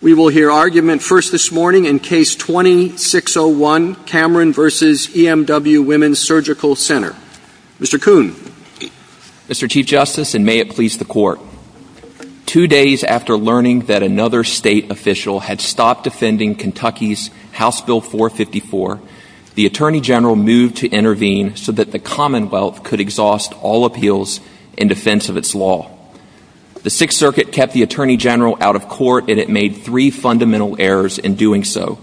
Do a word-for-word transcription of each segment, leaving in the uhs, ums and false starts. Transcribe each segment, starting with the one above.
We will hear argument first this morning in Case twenty-six oh one, Cameron versus E M W Women's Surgical Center. Mister Kuhn. Mister Chief Justice, and may it please the Court, two days after learning that another state official had stopped defending Kentucky's House Bill four fifty-four, the Attorney General moved to intervene so that the Commonwealth could exhaust all appeals in defense of its law. The Sixth Circuit kept the Attorney General out of court, and it made three fundamental errors in doing so.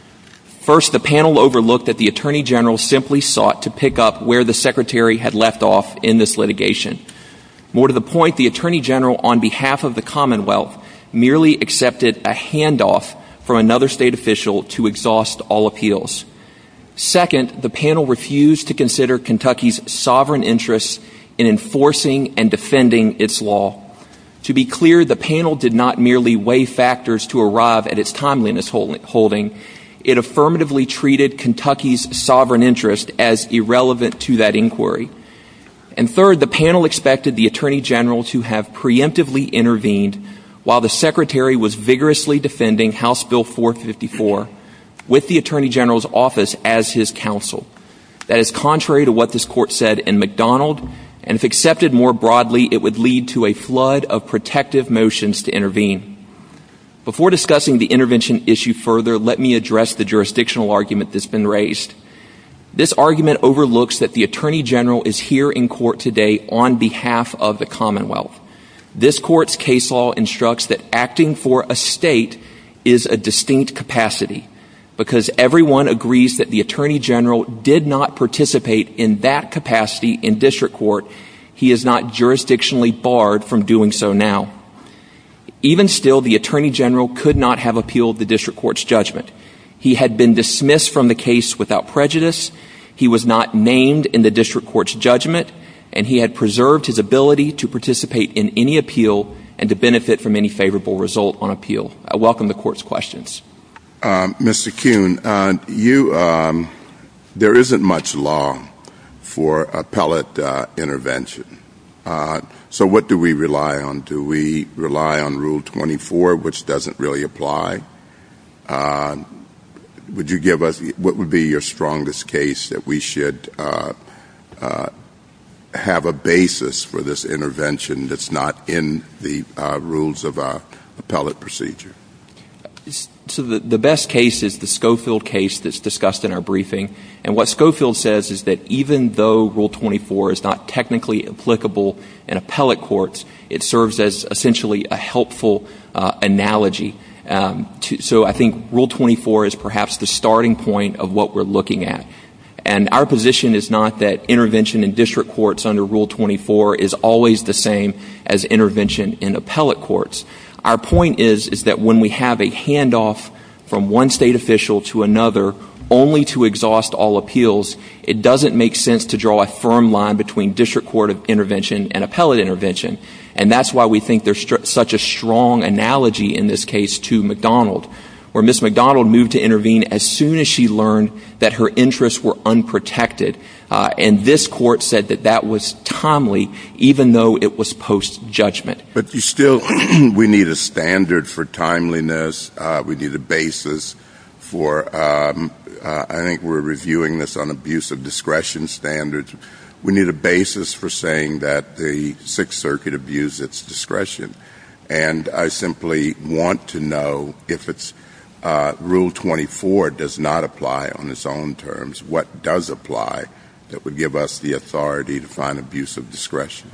First, the panel overlooked that the Attorney General simply sought to pick up where the Secretary had left off in this litigation. More to the point, the Attorney General, on behalf of the Commonwealth, merely accepted a handoff from another state official to exhaust all appeals. Second, the panel refused to consider Kentucky's sovereign interests in enforcing and defending its law. To be clear, the panel did not merely weigh factors to arrive at its timeliness holding. It affirmatively treated Kentucky's sovereign interest as irrelevant to that inquiry. And third, the panel expected the Attorney General to have preemptively intervened while the Secretary was vigorously defending House Bill four fifty-four with the Attorney General's office as his counsel. That is contrary to what this Court said in McDonald, and if accepted more broadly, it would lead to a flood of protective motions to intervene. Before discussing the intervention issue further, let me address the jurisdictional argument that's been raised. This argument overlooks that the Attorney General is here in court today on behalf of the Commonwealth. This Court's case law instructs that acting for a state is a distinct capacity, because everyone agrees that the Attorney General did not participate in that capacity in district court. He is not jurisdictionally barred from doing so now. Even still, the Attorney General could not have appealed the district court's judgment. He had been dismissed from the case without prejudice. He was not named in the district court's judgment, and he had preserved his ability to participate in any appeal and to benefit from any favorable result on appeal. I welcome the Court's questions. Uh, Mister Kuhn, uh, you, um, there isn't much law for appellate uh, intervention. Uh, so what do we rely on? Do we rely on Rule twenty-four, which doesn't really apply? Uh, would you give us, what would be your strongest case that we should uh, uh, have a basis for this intervention that's not in the uh, rules of our appellate procedure? So the, the best case is the Schofield case that's discussed in our briefing. And what Schofield says is that even though Rule twenty-four is not technically applicable in appellate courts, it serves as essentially a helpful uh, analogy. Um, to, so I think Rule twenty-four is perhaps the starting point of what we're looking at. And our position is not that intervention in district courts under Rule twenty-four is always the same as intervention in appellate courts. Our point is, is that when we have a handoff from one state official to another only to exhaust all appeals, it doesn't make sense to draw a firm line between district court of intervention and appellate intervention. And that's why we think there's str- such a strong analogy in this case to McDonald, where Miz McDonald moved to intervene as soon as she learned that her interests were unprotected. Uh, and this court said that that was timely, even though it was post-judgment. But you still, we need a standard for timeliness. Uh, we need a basis for, um, uh, I think we're reviewing this on abuse of discretion standards. We need a basis for saying that the Sixth Circuit abused its discretion. And I simply want to know if it's uh, Rule twenty-four does not apply on its own terms, what does apply that would give us the authority to find abuse of discretion?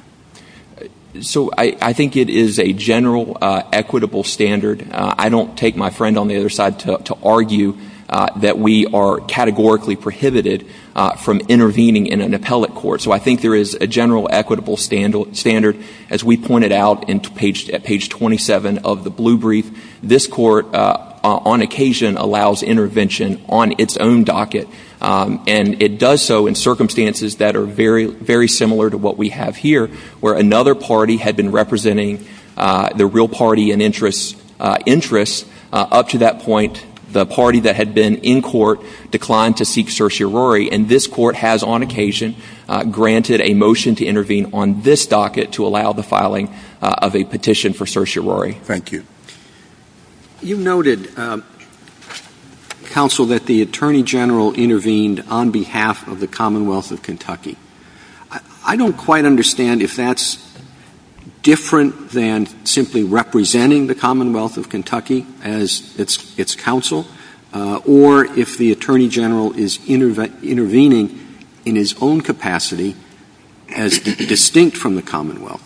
So I, I think it is a general uh, equitable standard. Uh, I don't take my friend on the other side to, to argue uh, that we are categorically prohibited uh, from intervening in an appellate court. So I think there is a general equitable stand- standard. As we pointed out in page, at page twenty-seven of the blue brief, this court uh, uh, on occasion allows intervention on its own docket. Um, and it does so in circumstances that are very, very similar to what we have here, where another party had been representing uh, the real party and interests. Uh, interests uh, up to that point, the party that had been in court declined to seek certiorari, and this court has, on occasion, uh, granted a motion to intervene on this docket to allow the filing uh, of a petition for certiorari. Thank you. You noted, uh, counsel, that the Attorney General intervened on behalf of the Commonwealth of Kentucky. I, I don't quite understand if that's different than simply representing the Commonwealth of Kentucky as its its counsel, uh, or if the Attorney General is interve- intervening in his own capacity as d- distinct from the Commonwealth.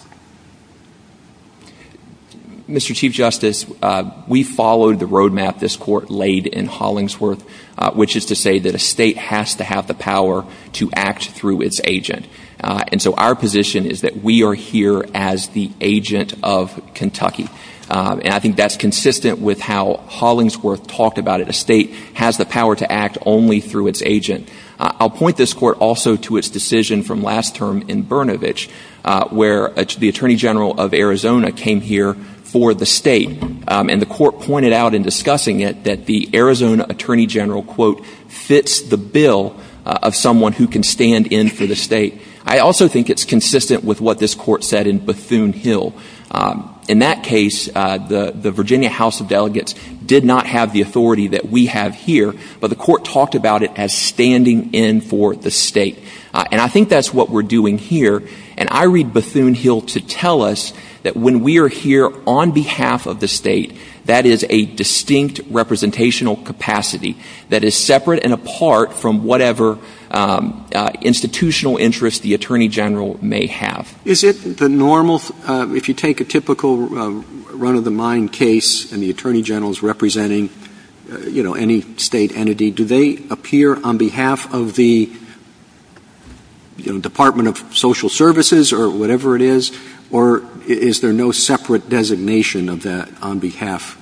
Mister Chief Justice, uh, we followed the roadmap this Court laid in Hollingsworth, uh, which is to say that a state has to have the power to act through its agent. Uh, and so our position is that we are here as the agent of Kentucky. Uh, and I think that's consistent with how Hollingsworth talked about it. A state has the power to act only through its agent. Uh, I'll point this Court also to its decision from last term in Brnovich, uh, where uh, the Attorney General of Arizona came here for the state. Um, and the Court pointed out in discussing it that the Arizona Attorney General, quote, fits the bill uh, of someone who can stand in for the state. I also think it's consistent with what this Court said in Bethune-Hill. Um, in that case, uh, the, the Virginia House of Delegates did not have the authority that we have here, but the Court talked about it as standing in for the state. Uh, and I think that's what we're doing here. And I read Bethune-Hill to tell us that when we are here on behalf of the state, that is a distinct representational capacity that is separate and apart from whatever um, uh, institutional interest the Attorney General may have. Is it the normal, uh, if you take a typical uh, run-of-the-mind case and the Attorney General is representing, uh, you know, any state entity, do they appear on behalf of the, you know, Department of Social Services or whatever it is, or is there no separate designation of that on behalf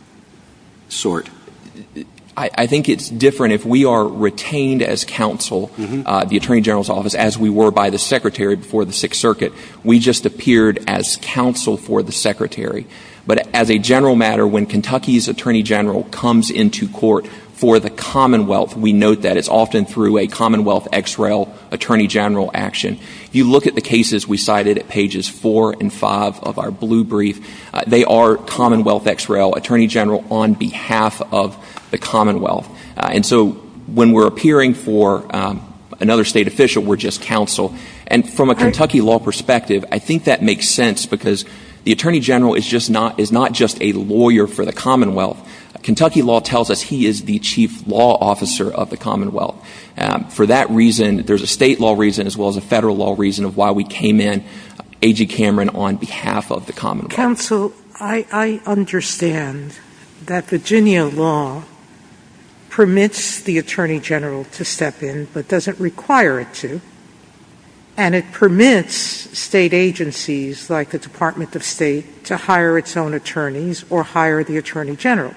sort? I, I think it's different if we are retained as counsel, mm-hmm. uh, the Attorney General's office, as we were by the Secretary before the Sixth Circuit. We just appeared as counsel for the Secretary. But as a general matter, when Kentucky's Attorney General comes into court for the Commonwealth, we note that it's often through a Commonwealth ex rel Attorney General action. If you look at the cases we cited at pages four and five of our blue brief, uh, they are Commonwealth ex rel Attorney General on behalf of the Commonwealth. Uh, and so when we're appearing for um, another state official, we're just counsel. And from a Kentucky law perspective, I think that makes sense because the Attorney General is just not is not just a lawyer for the Commonwealth. Kentucky law tells us he is the chief law officer of the Commonwealth. Um, for that reason, there's a state law reason as well as a federal law reason of why we came in, A G Cameron, on behalf of the Commonwealth. Counsel, I, I understand that Virginia law permits the Attorney General to step in but doesn't require it to. And it permits state agencies like the Department of State to hire its own attorneys or hire the Attorney General.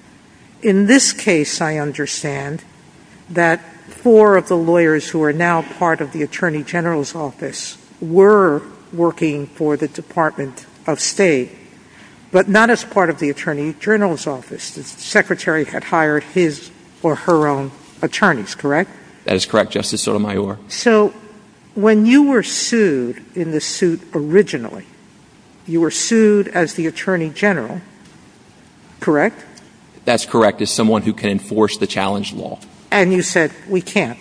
In this case, I understand that four of the lawyers who are now part of the Attorney General's office were working for the Department of State, but not as part of the Attorney General's office. The Secretary had hired his or her own attorneys, correct? That is correct, Justice Sotomayor. So when you were sued in the suit originally, you were sued as the Attorney General, correct? That's correct, as someone who can enforce the challenge law. And you said, we can't.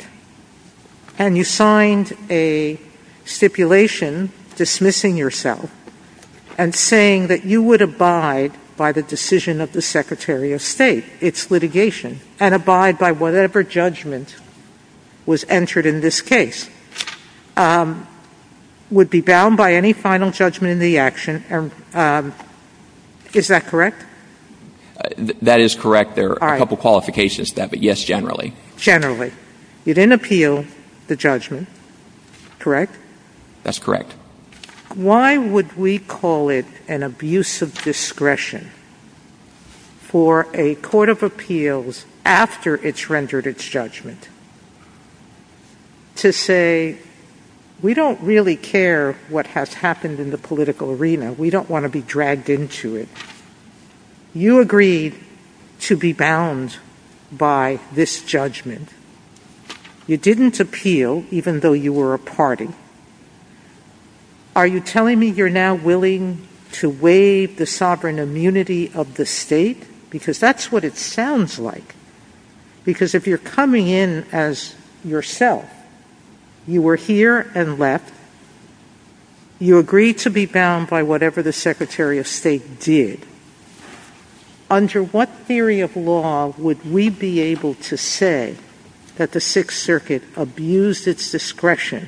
And you signed a stipulation dismissing yourself and saying that you would abide by the decision of the Secretary of State, its litigation, and abide by whatever judgment was entered in this case. Um, would be bound by any final judgment in the action. And, um, is that correct? Uh, th- that is correct. There are All a right. couple qualifications to that, but yes, generally. Generally. You didn't appeal the judgment, correct? That's correct. Why would we call it an abuse of discretion for a court of appeals after it's rendered its judgment to say, we don't really care what has happened in the political arena. We don't want to be dragged into it. You agreed to be bound by this judgment. You didn't appeal, even though you were a party. Are you telling me you're now willing to waive the sovereign immunity of the state Because that's what it sounds like. Because if you're coming in as yourself, you were here and left, you agreed to be bound by whatever the Secretary of State did, under what theory of law would we be able to say that the Sixth Circuit abused its discretion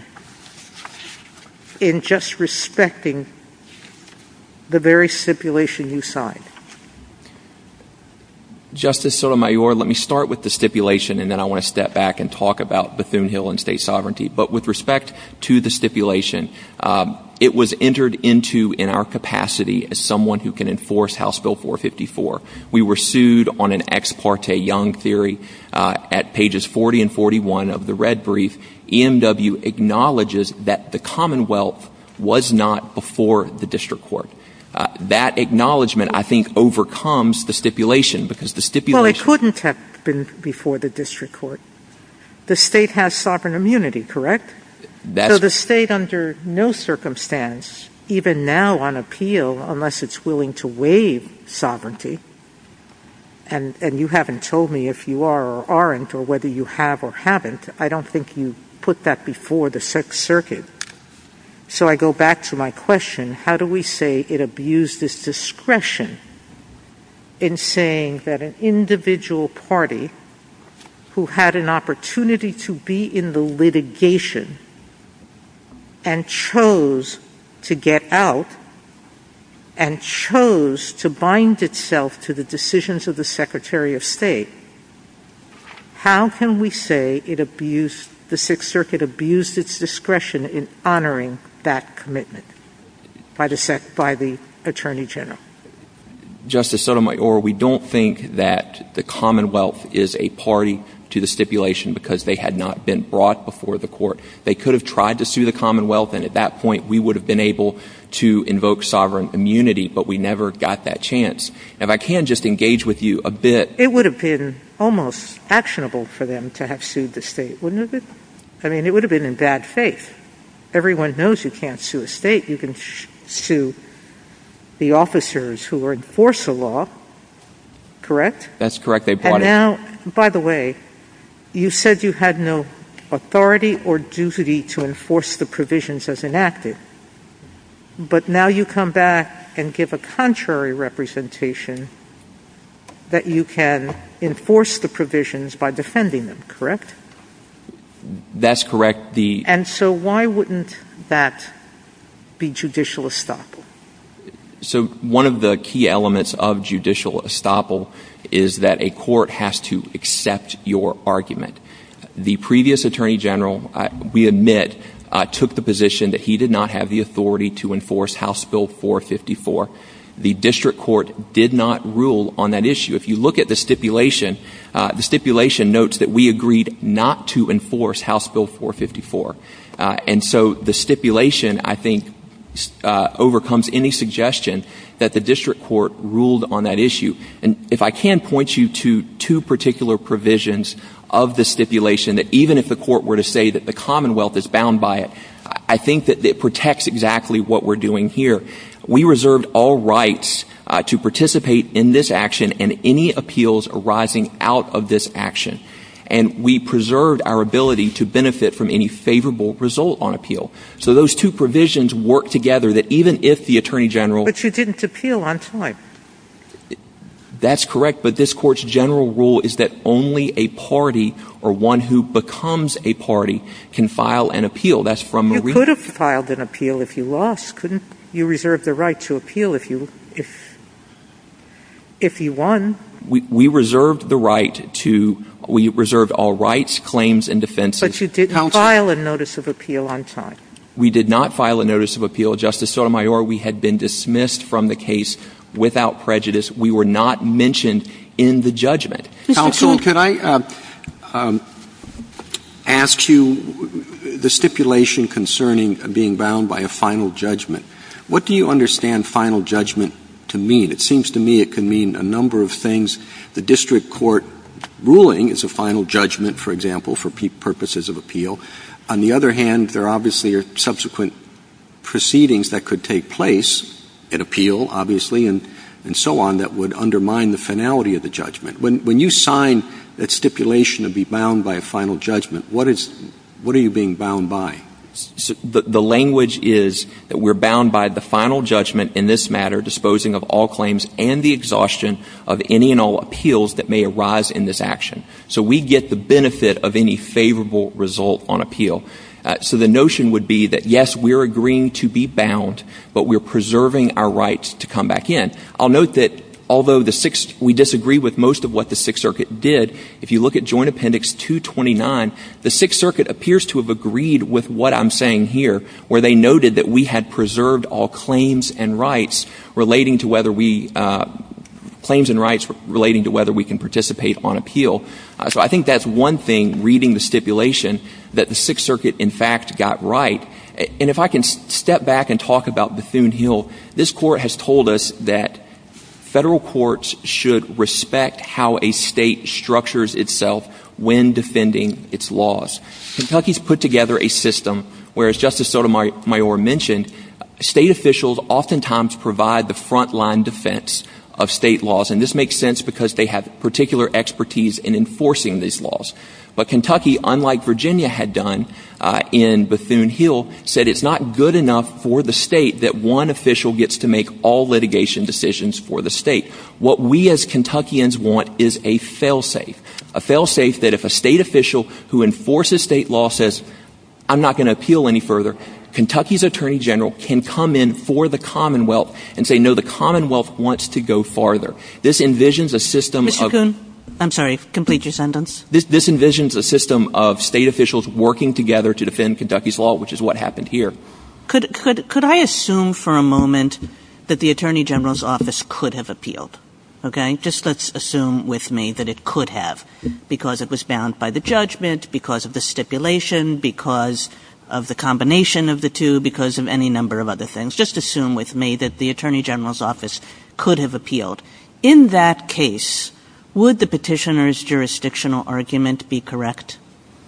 in just respecting the very stipulation you signed? Justice Sotomayor, let me start with the stipulation, and then I want to step back and talk about Bethune-Hill and state sovereignty. But with respect to the stipulation, um, it was entered into in our capacity as someone who can enforce House Bill four fifty-four. We were sued on an ex parte Young theory. Uh, at pages forty and forty-one of the red brief, E M W acknowledges that the Commonwealth was not before the district court. Uh, that acknowledgement, I think, overcomes the stipulation because the stipulation— Well, it couldn't have been before the district court. The state has sovereign immunity, correct? That's so the state, under no circumstance, even now on appeal, unless it's willing to waive sovereignty, and, and you haven't told me if you are or aren't or whether you have or haven't, I don't think you put that before the Sixth Circuit. So I go back to my question, how do we say it abused its discretion in saying that an individual party who had an opportunity to be in the litigation and chose to get out and chose to bind itself to the decisions of the Secretary of State, how can we say it abused, the Sixth Circuit abused its discretion in honoring that commitment by the sec- by the Attorney General? Justice Sotomayor, we don't think that the Commonwealth is a party to the stipulation because they had not been brought before the court. They could have tried to sue the Commonwealth, and at that point we would have been able to invoke sovereign immunity, but we never got that chance. If I can just engage with you a bit— It would have been almost actionable for them to have sued the state, wouldn't it? I mean, it would have been in bad faith. Everyone knows you can't sue a state. You can sh- sue the officers who enforce a law, correct? That's correct. They brought and it. now, by the way, you said you had no authority or duty to enforce the provisions as enacted. But now you come back and give a contrary representation that you can enforce the provisions by defending them, correct? That's correct. The And so why wouldn't that be judicial estoppel? So one of the key elements of judicial estoppel is that a court has to accept your argument. The previous Attorney General, uh, we admit, uh, took the position that he did not have the authority to enforce House Bill four fifty-four. The district court did not rule on that issue. If you look at the stipulation, uh, the stipulation notes that we agreed not to enforce House Bill four fifty-four. Uh, and so the stipulation, I think, uh, overcomes any suggestion that the district court ruled on that issue. And if I can point you to two particular provisions of the stipulation that even if the court were to say that the Commonwealth is bound by it, I think that it protects exactly what we're doing here. We reserved all rights uh, to participate in this action and any appeals arising out of this action. And we preserved our ability to benefit from any favorable result on appeal. So those two provisions work together that even if the Attorney General— But you didn't appeal on time. That's correct, but this Court's general rule is that only a party or one who becomes a party can file an appeal. That's from You Marie. could have filed an appeal if you lost, couldn't you? Reserve the right to appeal if you if if you won. We, we reserved the right to — we reserved all rights, claims, and defenses. But you didn't Counsel. file a notice of appeal on time. We did not file a notice of appeal. Justice Sotomayor, we had been dismissed from the case without prejudice. We were not mentioned in the judgment. Counsel, could I uh, um, ask you the stipulation concerning being bound by a final judgment? What do you understand final judgment to mean? It seems to me it can mean a number of things. The district court ruling is a final judgment, for example, for pe- purposes of appeal. On the other hand, there obviously are subsequent proceedings that could take place, an appeal, obviously, and and so on that would undermine the finality of the judgment. When when you sign that stipulation to be bound by a final judgment, what is what are you being bound by? So the, the language is that we're bound by the final judgment in this matter, disposing of all claims and the exhaustion of any and all appeals that may arise in this action. So we get the benefit of any favorable result on appeal. Uh, so the notion would be that, yes, we're agreeing to be bound, but we're preserving our rights to come back in. I'll note that although the Sixth, we disagree with most of what the Sixth Circuit did, if you look at Joint Appendix two twenty-nine, the Sixth Circuit appears to have agreed with what I'm saying here, where they noted that we had preserved all claims and rights relating to whether we uh, claims and rights relating to whether we can participate on appeal. Uh, so I think that's one thing, reading the stipulation, that the Sixth Circuit in fact got right. And if I can s- step back and talk about Bethune-Hill, this Court has told us that federal courts should respect how a state structures itself when defending its laws. Kentucky's put together a system where, as Justice Sotomayor mentioned, state officials oftentimes provide the frontline defense of state laws, and this makes sense because they have particular expertise in enforcing these laws. But Kentucky, unlike Virginia had done uh, in Bethune-Hill, said it's not good enough for the state that one official gets to make all litigation decisions for the state. What we as Kentuckians want is a fail-safe, a fail-safe that if a state official who enforces state law says, I'm not going to appeal any further, Kentucky's Attorney General can come in for the Commonwealth and say, no, the Commonwealth wants to go farther. This envisions a system Mister of— Kuhn, I'm sorry, complete your sentence. This, this envisions a system of state officials working together to defend Kentucky's law, which is what happened here. Could, could, could I assume for a moment that the Attorney General's office could have appealed? Okay? Just let's assume with me that it could have, because it was bound by the judgment, because of the stipulation, because of the combination of the two, because of any number of other things. Just assume with me that the Attorney General's office could have appealed. In that case, would the petitioner's jurisdictional argument be correct?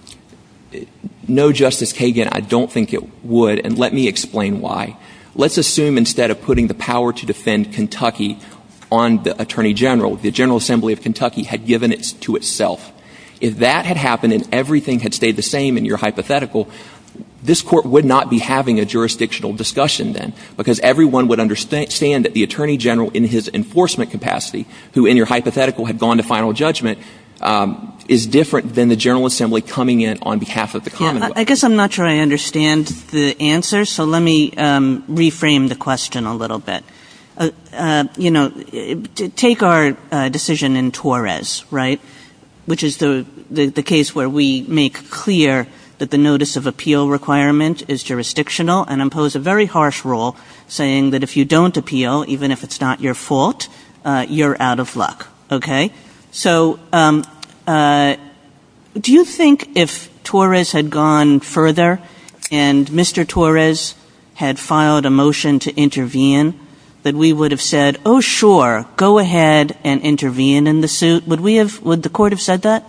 No, Justice Kagan, I don't think it would, and let me explain why. Let's assume instead of putting the power to defend Kentucky on the Attorney General, the General Assembly of Kentucky had given it to itself. If that had happened and everything had stayed the same in your hypothetical, this Court would not be having a jurisdictional discussion then, because everyone would understand that the Attorney General in his enforcement capacity, who in your hypothetical had gone to final judgment, um, is different than the General Assembly coming in on behalf of the Commonwealth. Yeah, I guess I'm not sure I understand the answer, so let me um, reframe the question a little bit. Uh, uh, you know, take our uh, decision in Torres, right, which is the, the, the case where we make clear that the notice of appeal requirement is jurisdictional and impose a very harsh rule saying that if you don't appeal, even if it's not your fault, uh, you're out of luck, okay? So um, uh, do you think if Torres had gone further and Mister Torres had filed a motion to intervene, that we would have said, oh, sure, go ahead and intervene in the suit? Would we have, would the Court have said that?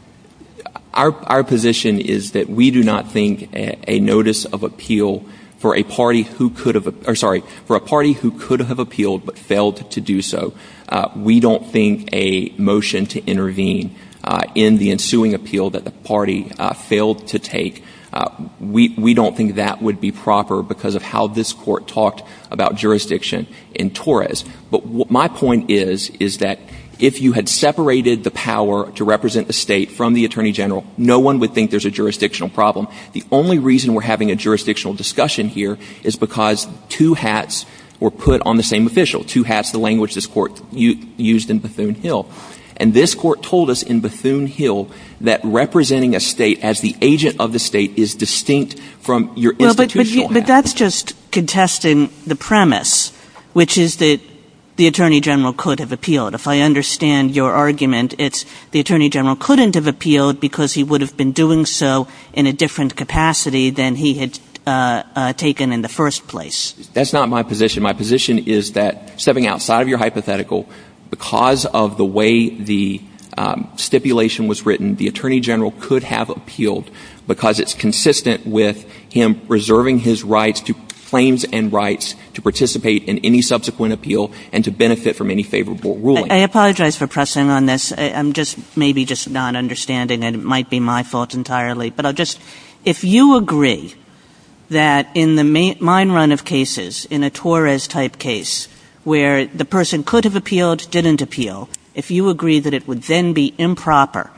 Our, our position is that we do not think a, a notice of appeal for a party who could have, or sorry, for a party who could have appealed but failed to do so, uh, we don't think a motion to intervene uh, in the ensuing appeal that the party uh, failed to take, uh, we, we don't think that would be proper because of how this Court talked about jurisdiction in Torres. But what my point is, is that if you had separated the power to represent the state from the Attorney General, no one would think there's a jurisdictional problem. The only reason we're having a jurisdictional discussion here is because two hats were put on the same official, two hats, the language this Court u- used in Bethune-Hill. And this Court told us in Bethune-Hill that representing a state as the agent of the state is distinct from your well, institutional but, but, you, but that's just contesting the premise, which is that the Attorney General could have appealed. If I understand your argument, it's the Attorney General couldn't have appealed because he would have been doing so in a different capacity than he had uh, uh, taken in the first place. That's not my position. My position is that, stepping outside of your hypothetical, because of the way the um, stipulation was written, the Attorney General could have appealed because it's consistent with him reserving his rights to claims and rights to participate in any subsequent appeal and to benefit from any favorable ruling. I, I apologize for pressing on this. I, I'm just maybe just not understanding, and it might be my fault entirely. But I'll just — if you agree that in the ma- mine run of cases, in a Torres-type case, where the person could have appealed, didn't appeal, if you agree that it would then be improper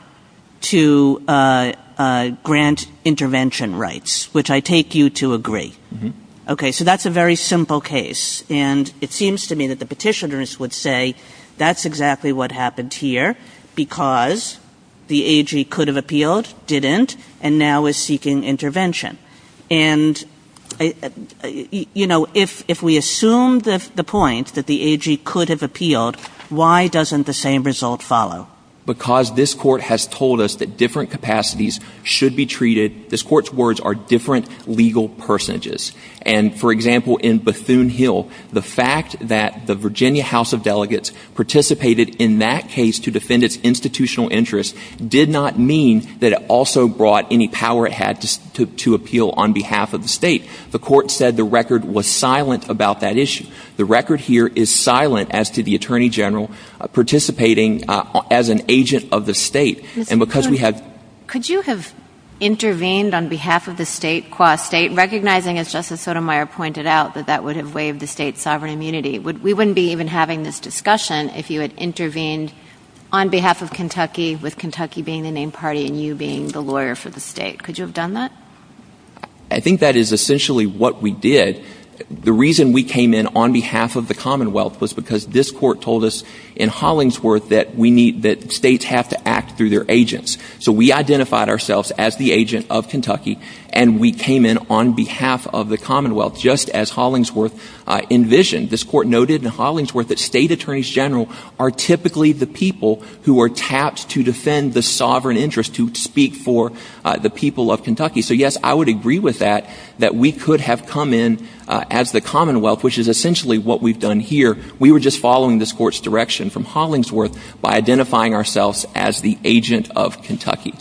to uh, uh, grant intervention rights, which I take you to agree. Mm-hmm. Okay, so that's a very simple case. And it seems to me that the petitioners would say that's exactly what happened here because the A G could have appealed, didn't, and now is seeking intervention. And, uh, you know, if, if we assume the, the point that the A G could have appealed, why doesn't the same result follow? Because this Court has told us that different capacities should be treated — this Court's words are different legal personages. And, for example, in Bethune-Hill, the fact that the Virginia House of Delegates participated in that case to defend its institutional interests did not mean that it also brought any power it had to, to, to appeal on behalf of the state. The Court said the record was silent about that issue. The record here is silent as to the Attorney General uh, participating uh, as an agent of the state. Miz And because Kuhn, we have — could you have intervened on behalf of the state, qua state, recognizing, as Justice Sotomayor pointed out, that that would have waived the state's sovereign immunity? Would, we wouldn't be even having this discussion if you had intervened on behalf of Kentucky, with Kentucky being the named party and you being the lawyer for the state. Could you have done that? I think that is essentially what we did. The reason we came in on behalf of the Commonwealth was because this Court told us in Hollingsworth that we need — that states have to act through their agents. So we identified ourselves as the agent of Kentucky, and we came in on behalf of the Commonwealth, just as Hollingsworth uh, envisioned. This Court noted in Hollingsworth that state attorneys general are typically the people who are tapped to defend the sovereign interest, to speak for uh, the people of Kentucky. So, yes, I would agree with that, that we could have come in uh, as the Commonwealth, which is essentially what we've done here. We were just following this Court's direction from Hollingsworth by identifying ourselves as the agent of Kentucky.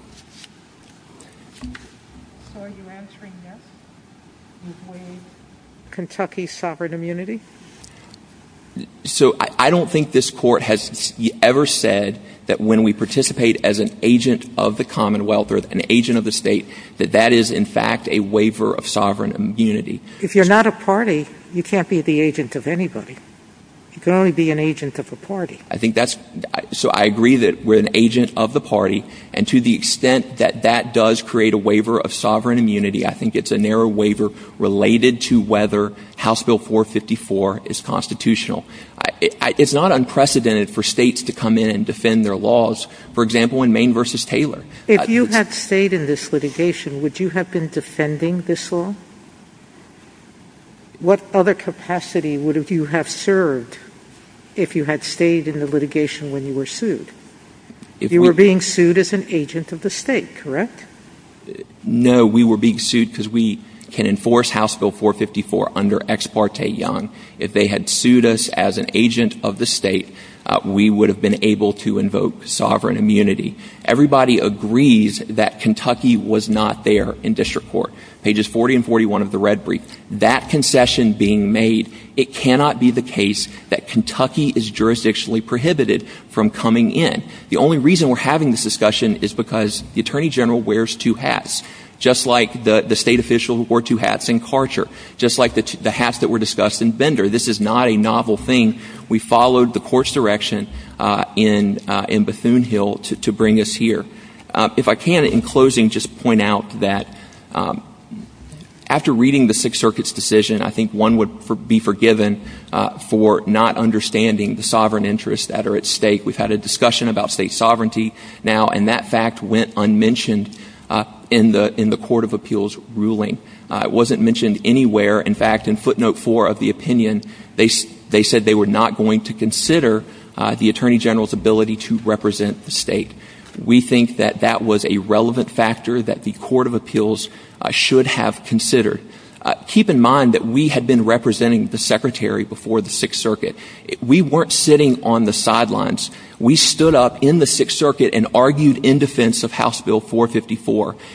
So are you answering yes? You've waived Kentucky's sovereign immunity? So I, I don't think this Court has ever said that when we participate as an agent of the Commonwealth or an agent of the state, that that is, in fact, a waiver of sovereign immunity. If you're not a party, you can't be the agent of anybody. You can only be an agent of a party. I think that's — so I agree that we're an agent of the party, and to the extent that that does create a waiver of sovereign immunity, I think it's a narrow waiver related to whether House Bill four fifty-four is constitutional. I, it, it's not unprecedented for states to come in and defend their laws. For example, in Maine versus Taylor. If uh, you had stayed in this litigation, would you have been defending this law? What other capacity would you have served if you had stayed in the litigation when you were sued? If you we, were being sued as an agent of the state, correct? No, we were being sued because we can enforce House Bill four fifty-four under Ex parte Young. If they had sued us as an agent of the state, uh, we would have been able to invoke sovereign immunity. Everybody agrees that Kentucky was not there in district court. Pages forty and forty-one of the red brief. That concession being made, it cannot be the case that Kentucky is jurisdictionally prohibited from coming in. The only reason we're having this discussion is because the Attorney General wears two hats, just like the, the state official who wore two hats in Karcher, just like the, t- the hats that were discussed in Bender. This is not a novel thing. We followed the Court's direction uh, in, uh, in Bethune-Hill to, to bring us here. Uh, if I can, in closing, just point out that um, after reading the Sixth Circuit's decision, I think one would for, be forgiven uh, for not understanding the sovereign interests that are at stake. We've had a discussion about state sovereignty now, and that fact went unmentioned uh, in the in the Court of Appeals ruling. Uh, it wasn't mentioned anywhere. In fact, in footnote four of the opinion, they they said they were not going to consider uh, the Attorney General's ability to represent the state. We think that that was a relevant factor that the Court of Appeals uh, should have considered. Uh, keep in mind that we had been representing the Secretary before the Sixth Circuit. We weren't sitting on the sidelines. We stood up in the Sixth Circuit and argued in defense of House Bill four fifty-four.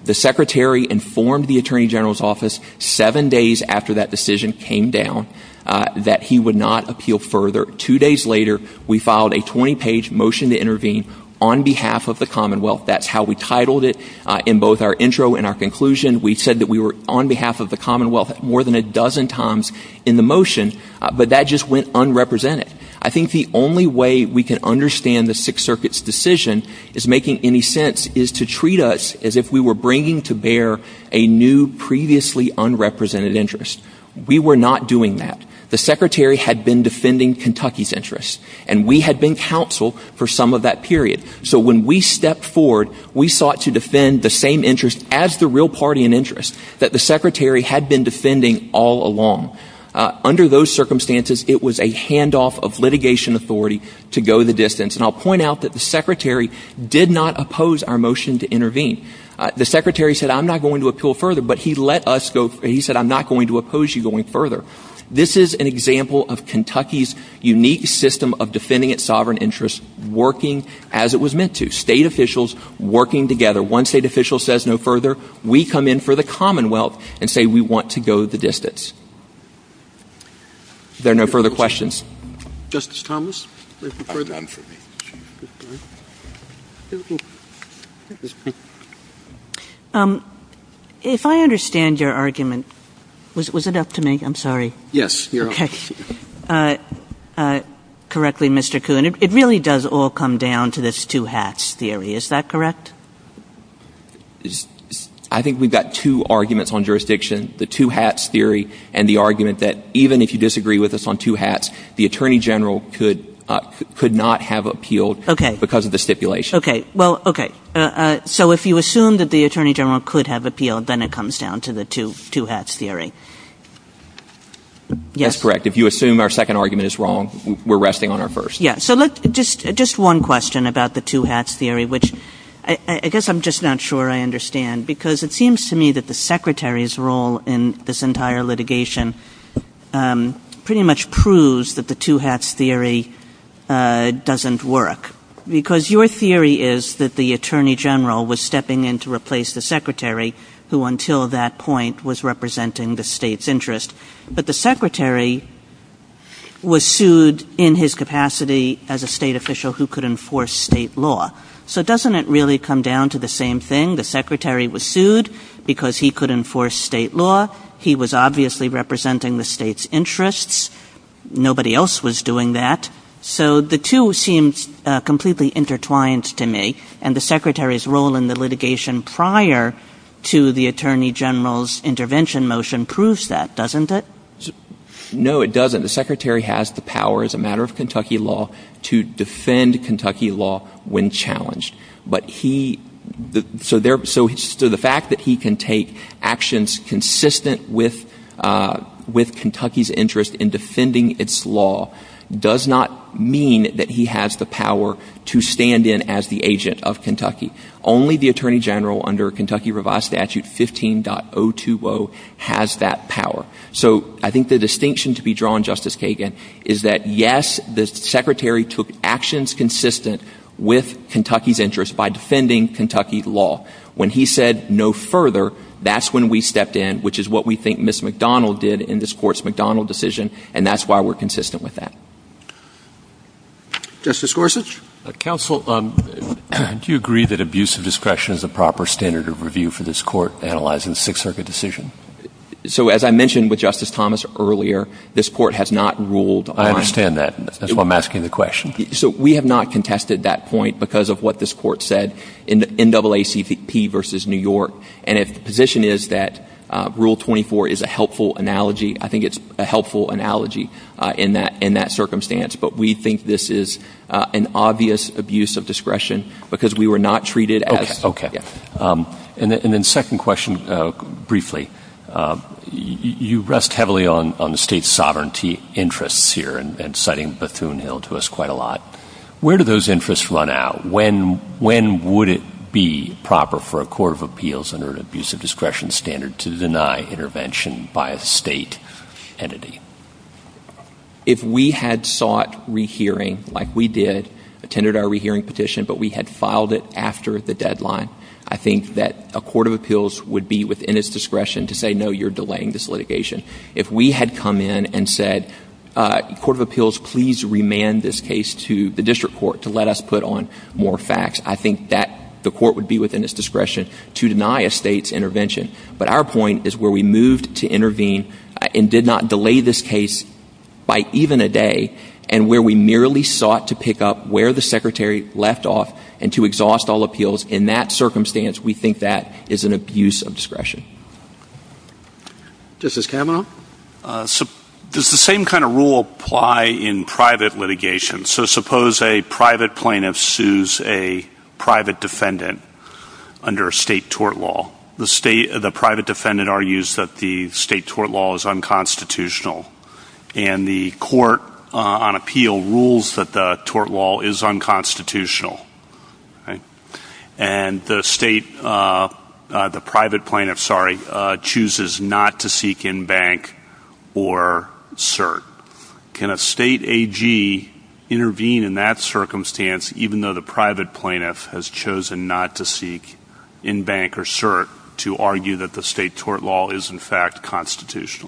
The Secretary informed the Attorney General's office seven days after that decision came down uh, that he would not appeal further. Two days later, we filed a twenty-page motion to intervene on behalf of the Commonwealth. That's how we titled it uh, in both our intro and our conclusion. We said that we were on behalf of the Commonwealth more than a dozen times in the motion, uh, but that just went unrepresented. I think the only way we can understand the Sixth Circuit's decision is making any sense is to treat us as if we were bringing to bear a new, previously unrepresented interest. We were not doing that. The Secretary had been defending Kentucky's interests, and we had been counsel for some of that period. So when we stepped forward, we sought to defend the same interest as the real party in interest that the Secretary had been defending all along. Uh, under those circumstances, it was a handoff of litigation authority to go the distance. And I'll point out that the Secretary did not oppose our motion to intervene. Uh, the Secretary said, I'm not going to appeal further, but he let us go. He said, I'm not going to oppose you going further. This is an example of Kentucky's unique system of defending its sovereign interests working as it was meant to. State officials working together. One state official says no further. We come in for the Commonwealth and say we want to go the distance. There are no further questions. Justice Thomas? I'm done for me. Um, if I understand your argument, was was it up to me? I'm sorry. Yes, you're okay. Uh, uh, correctly, Mister Kuhn. It, it really does all come down to this two hats theory. Is that correct? Is, I think we've got two arguments on jurisdiction, the two hats theory and the argument that even if you disagree with us on two hats, the Attorney General could uh, could not have appealed okay. because of the stipulation. Okay. Well, okay. Uh, uh, so if you assume that the Attorney General could have appealed, then it comes down to the two two hats theory. Yes. That's correct. If you assume our second argument is wrong, we're resting on our first. Yeah. So let just just one question about the two hats theory, which I, I guess I'm just not sure I understand, because it seems to me that the Secretary's role in this entire litigation um, pretty much proves that the two hats theory uh, doesn't work. Because your theory is that the Attorney General was stepping in to replace the Secretary, who until that point was representing the state's interest. But the Secretary was sued in his capacity as a state official who could enforce state law. So doesn't it really come down to the same thing? The Secretary was sued because he could enforce state law. He was obviously representing the state's interests. Nobody else was doing that. So the two seem uh, completely intertwined to me, and the Secretary's role in the litigation prior to the Attorney General's intervention motion proves that, doesn't it? No, it doesn't. The Secretary has the power as a matter of Kentucky law to defend Kentucky law when challenged. But he the, so there so so the fact that he can take actions consistent with uh, with Kentucky's interest in defending its law does not mean that he has the power to stand in as the agent of Kentucky. Only the Attorney General under Kentucky Revised Statute fifteen point oh two oh has that power. So I think the distinction to be drawn, Justice Kagan, is that, yes, the Secretary took actions consistent with Kentucky's interest by defending Kentucky law. When he said no further, that's when we stepped in, which is what we think Miz McDonald did in this Court's McDonald decision, and that's why we're consistent with that. Justice Gorsuch? Uh, counsel, um, do you agree that abuse of discretion is the proper standard of review for this Court analyzing the Sixth Circuit decision? So as I mentioned with Justice Thomas earlier, this Court has not ruled on — I understand that. That's why I'm asking the question. So we have not contested that point because of what this Court said in N double A C P versus New York. And if the position is that uh, Rule twenty-four is a helpful analogy, I think it's a helpful analogy uh, in that in that circumstance. But we think this is uh, an obvious abuse of discretion because we were not treated as — Okay. okay. Yeah. Um, and, then, and then second question, uh, briefly. Uh, you rest heavily on, on the state's sovereignty interests here and, and citing Bethune-Hill to us quite a lot. Where do those interests run out? When when would it be proper for a court of appeals under an abuse of discretion standard to deny intervention by a state entity? If we had sought rehearing like we did tendered our rehearing petition, but we had filed it after the deadline. I think that a court of appeals would be within its discretion to say, no, you're delaying this litigation. If we had come in and said, uh, court of appeals, please remand this case to the district court to let us put on more facts, I think that the court would be within its discretion to deny a state's intervention. But our point is where we moved to intervene uh, and did not delay this case by even a day, and where we merely sought to pick up where the Secretary left off and to exhaust all appeals. In that circumstance, we think that is an abuse of discretion. Justice Kavanaugh? Uh, so does the same kind of rule apply in private litigation? So suppose a private plaintiff sues a private defendant under state tort law. The state, the private defendant argues that the state tort law is unconstitutional, and the court uh, on appeal rules that the tort law is unconstitutional. Right? And the state, uh, uh, the private plaintiff, sorry, uh, chooses not to seek in bank or cert. Can a state A G intervene in that circumstance, even though the private plaintiff has chosen not to seek in bank or cert, to argue that the state tort law is in fact constitutional?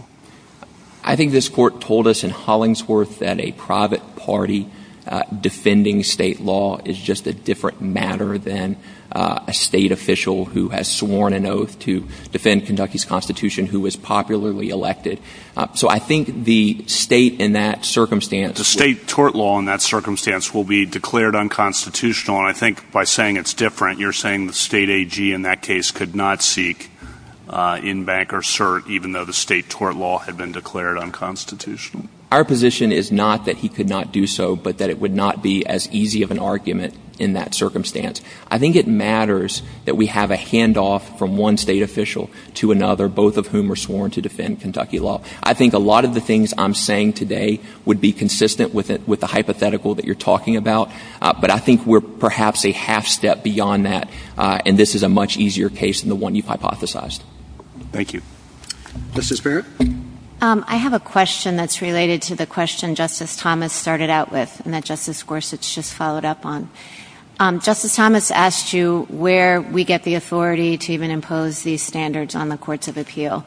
I think this court told us in Hollingsworth that a private party uh, defending state law is just a different matter than uh, a state official who has sworn an oath to defend Kentucky's Constitution, who was popularly elected. Uh, so I think the state in that circumstance — The state tort law in that circumstance will be declared unconstitutional, and I think by saying it's different, you're saying the state A G in that case could not seek uh, in bank or cert, even though the state tort law had been declared unconstitutional. Our position is not that he could not do so, but that it would not be as easy of an argument in that circumstance. I think it matters that we have a handoff from one state official to another, both of whom are sworn to defend Kentucky law. I think a lot of the things I'm saying today would be consistent with it, with the hypothetical that you're talking about, uh, but I think we're perhaps a half step beyond that, uh, and this is a much easier case than the one you've hypothesized. Thank you. Justice Barrett? Um, I have a question that's related to the question Justice Thomas started out with and that Justice Gorsuch just followed up on. Um, Justice Thomas asked you where we get the authority to even impose these standards on the courts of appeal.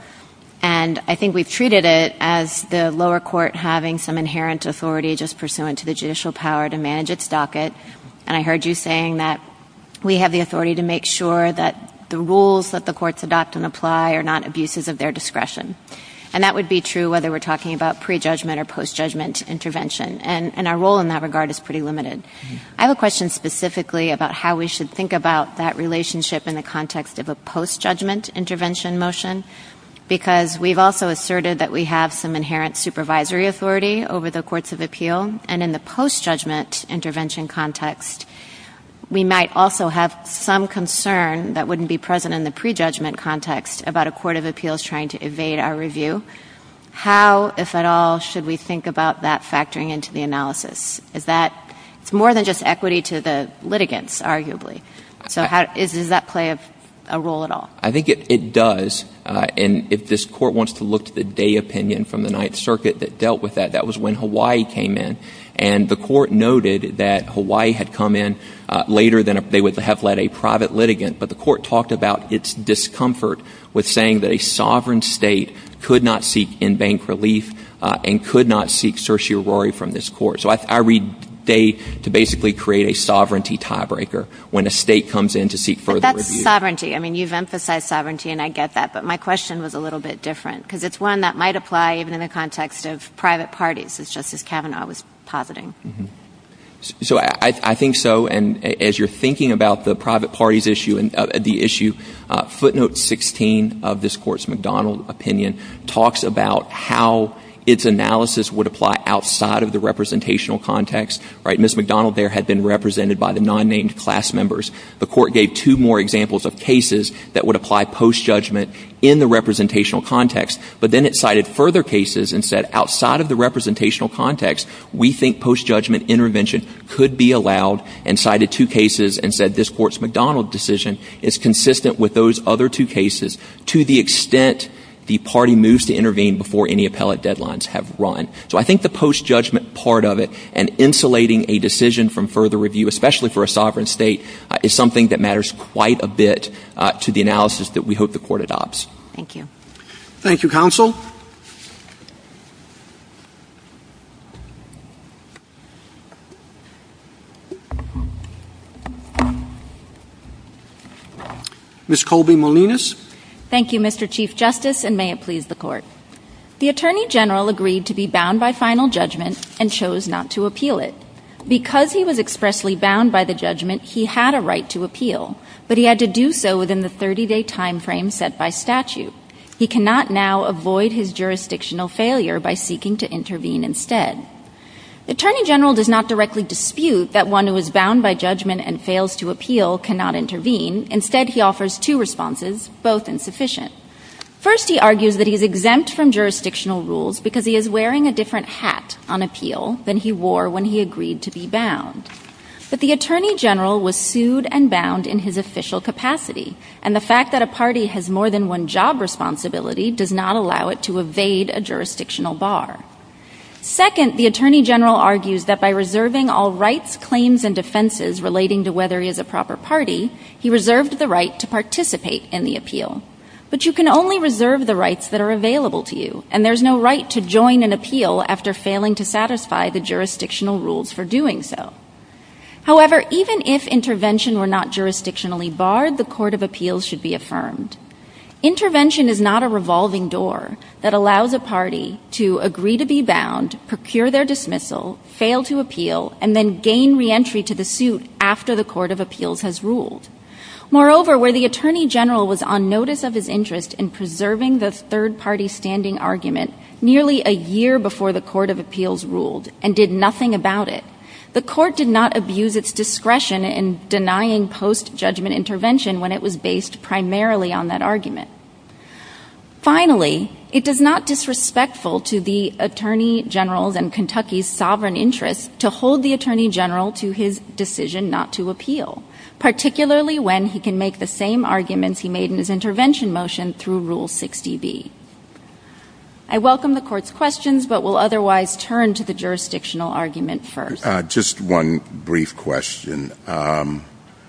And I think we've treated it as the lower court having some inherent authority just pursuant to the judicial power to manage its docket. And I heard you saying that we have the authority to make sure that the rules that the courts adopt and apply are not abuses of their discretion. And that would be true whether we're talking about pre-judgment or post-judgment intervention. And, and our role in that regard is pretty limited. Mm-hmm. I have a question specifically about how we should think about that relationship in the context of a post-judgment intervention motion, because we've also asserted that we have some inherent supervisory authority over the courts of appeal. And in the post-judgment intervention context, we might also have some concern that wouldn't be present in the prejudgment context about a court of appeals trying to evade our review. How, if at all, should we think about that factoring into the analysis? Is that — it's more than just equity to the litigants, arguably. So how is, does that play a, a role at all? I think it, it does. Uh, and if this court wants to look to the Day opinion from the Ninth Circuit that dealt with that, that was when Hawaii came in. And the court noted that Hawaii had come in uh, later than a, they would have let a private litigant, but the court talked about its discomfort with saying that a sovereign state could not seek in-bank relief uh, and could not seek certiorari from this court. So I, I read Day to basically create a sovereignty tiebreaker when a state comes in to seek further but that's review. Sovereignty. I mean, you've emphasized sovereignty, and I get that, but my question was a little bit different, because it's one that might apply even in the context of private parties, as Justice Kavanaugh was positing. Mm-hmm. So I, I think so. And as you're thinking about the private parties issue and uh, the issue, uh, footnote sixteen of this court's McDonald opinion talks about how its analysis would apply outside of the representational context, right? Miz McDonald there had been represented by the non-named class members. The court gave two more examples of cases that would apply post-judgment in the representational context, but then it cited further cases and said outside of the representational context, we think post-judgment intervention could be allowed, and cited two cases and said this court's McDonald decision is consistent with those other two cases to the extent the party moves to intervene before any appellate deadlines have run. So I think the post-judgment part of it and insulating a decision from further review, especially for a sovereign state, uh, is something that matters quite a bit uh, to the analysis that we hope the Court adopts. Thank you. Thank you, counsel. Miz Colby-Molinas. Thank you, Mister Chief Justice, and may it please the Court. The Attorney General agreed to be bound by final judgment and chose not to appeal it. Because he was expressly bound by the judgment, he had a right to appeal, but he had to do so within the thirty-day time frame set by statute. He cannot now avoid his jurisdictional failure by seeking to intervene instead. The Attorney General does not directly dispute that one who is bound by judgment and fails to appeal cannot intervene. Instead, he offers two responses, both insufficient. First, he argues that he is exempt from jurisdictional rules because he is wearing a different hat on appeal than he wore when he agreed to be bound. But the Attorney General was sued and bound in his official capacity, and the fact that a party has more than one job responsibility does not allow it to evade a jurisdictional bar. Second, the Attorney General argues that by reserving all rights, claims, and defenses relating to whether he is a proper party, he reserved the right to participate in the appeal. But you can only reserve the rights that are available to you, and there's no right to join an appeal after failing to satisfy the jurisdictional rules for doing so. However, even if intervention were not jurisdictionally barred, the Court of Appeals should be affirmed. Intervention is not a revolving door that allows a party to agree to be bound, procure their dismissal, fail to appeal, and then gain reentry to the suit after the Court of Appeals has ruled. Moreover, where the Attorney General was on notice of his interest in preserving the third-party standing argument nearly a year before the Court of Appeals ruled and did nothing about it, the Court did not abuse its discretion in denying post-judgment intervention when it was based primarily on that argument. Finally, it is not disrespectful to the Attorney General's and Kentucky's sovereign interests to hold the Attorney General to his decision not to appeal, particularly when he can make the same arguments he made in his intervention motion through Rule sixty B. I welcome the Court's questions, but will otherwise turn to the jurisdictional argument first. Uh, just one brief question. Um,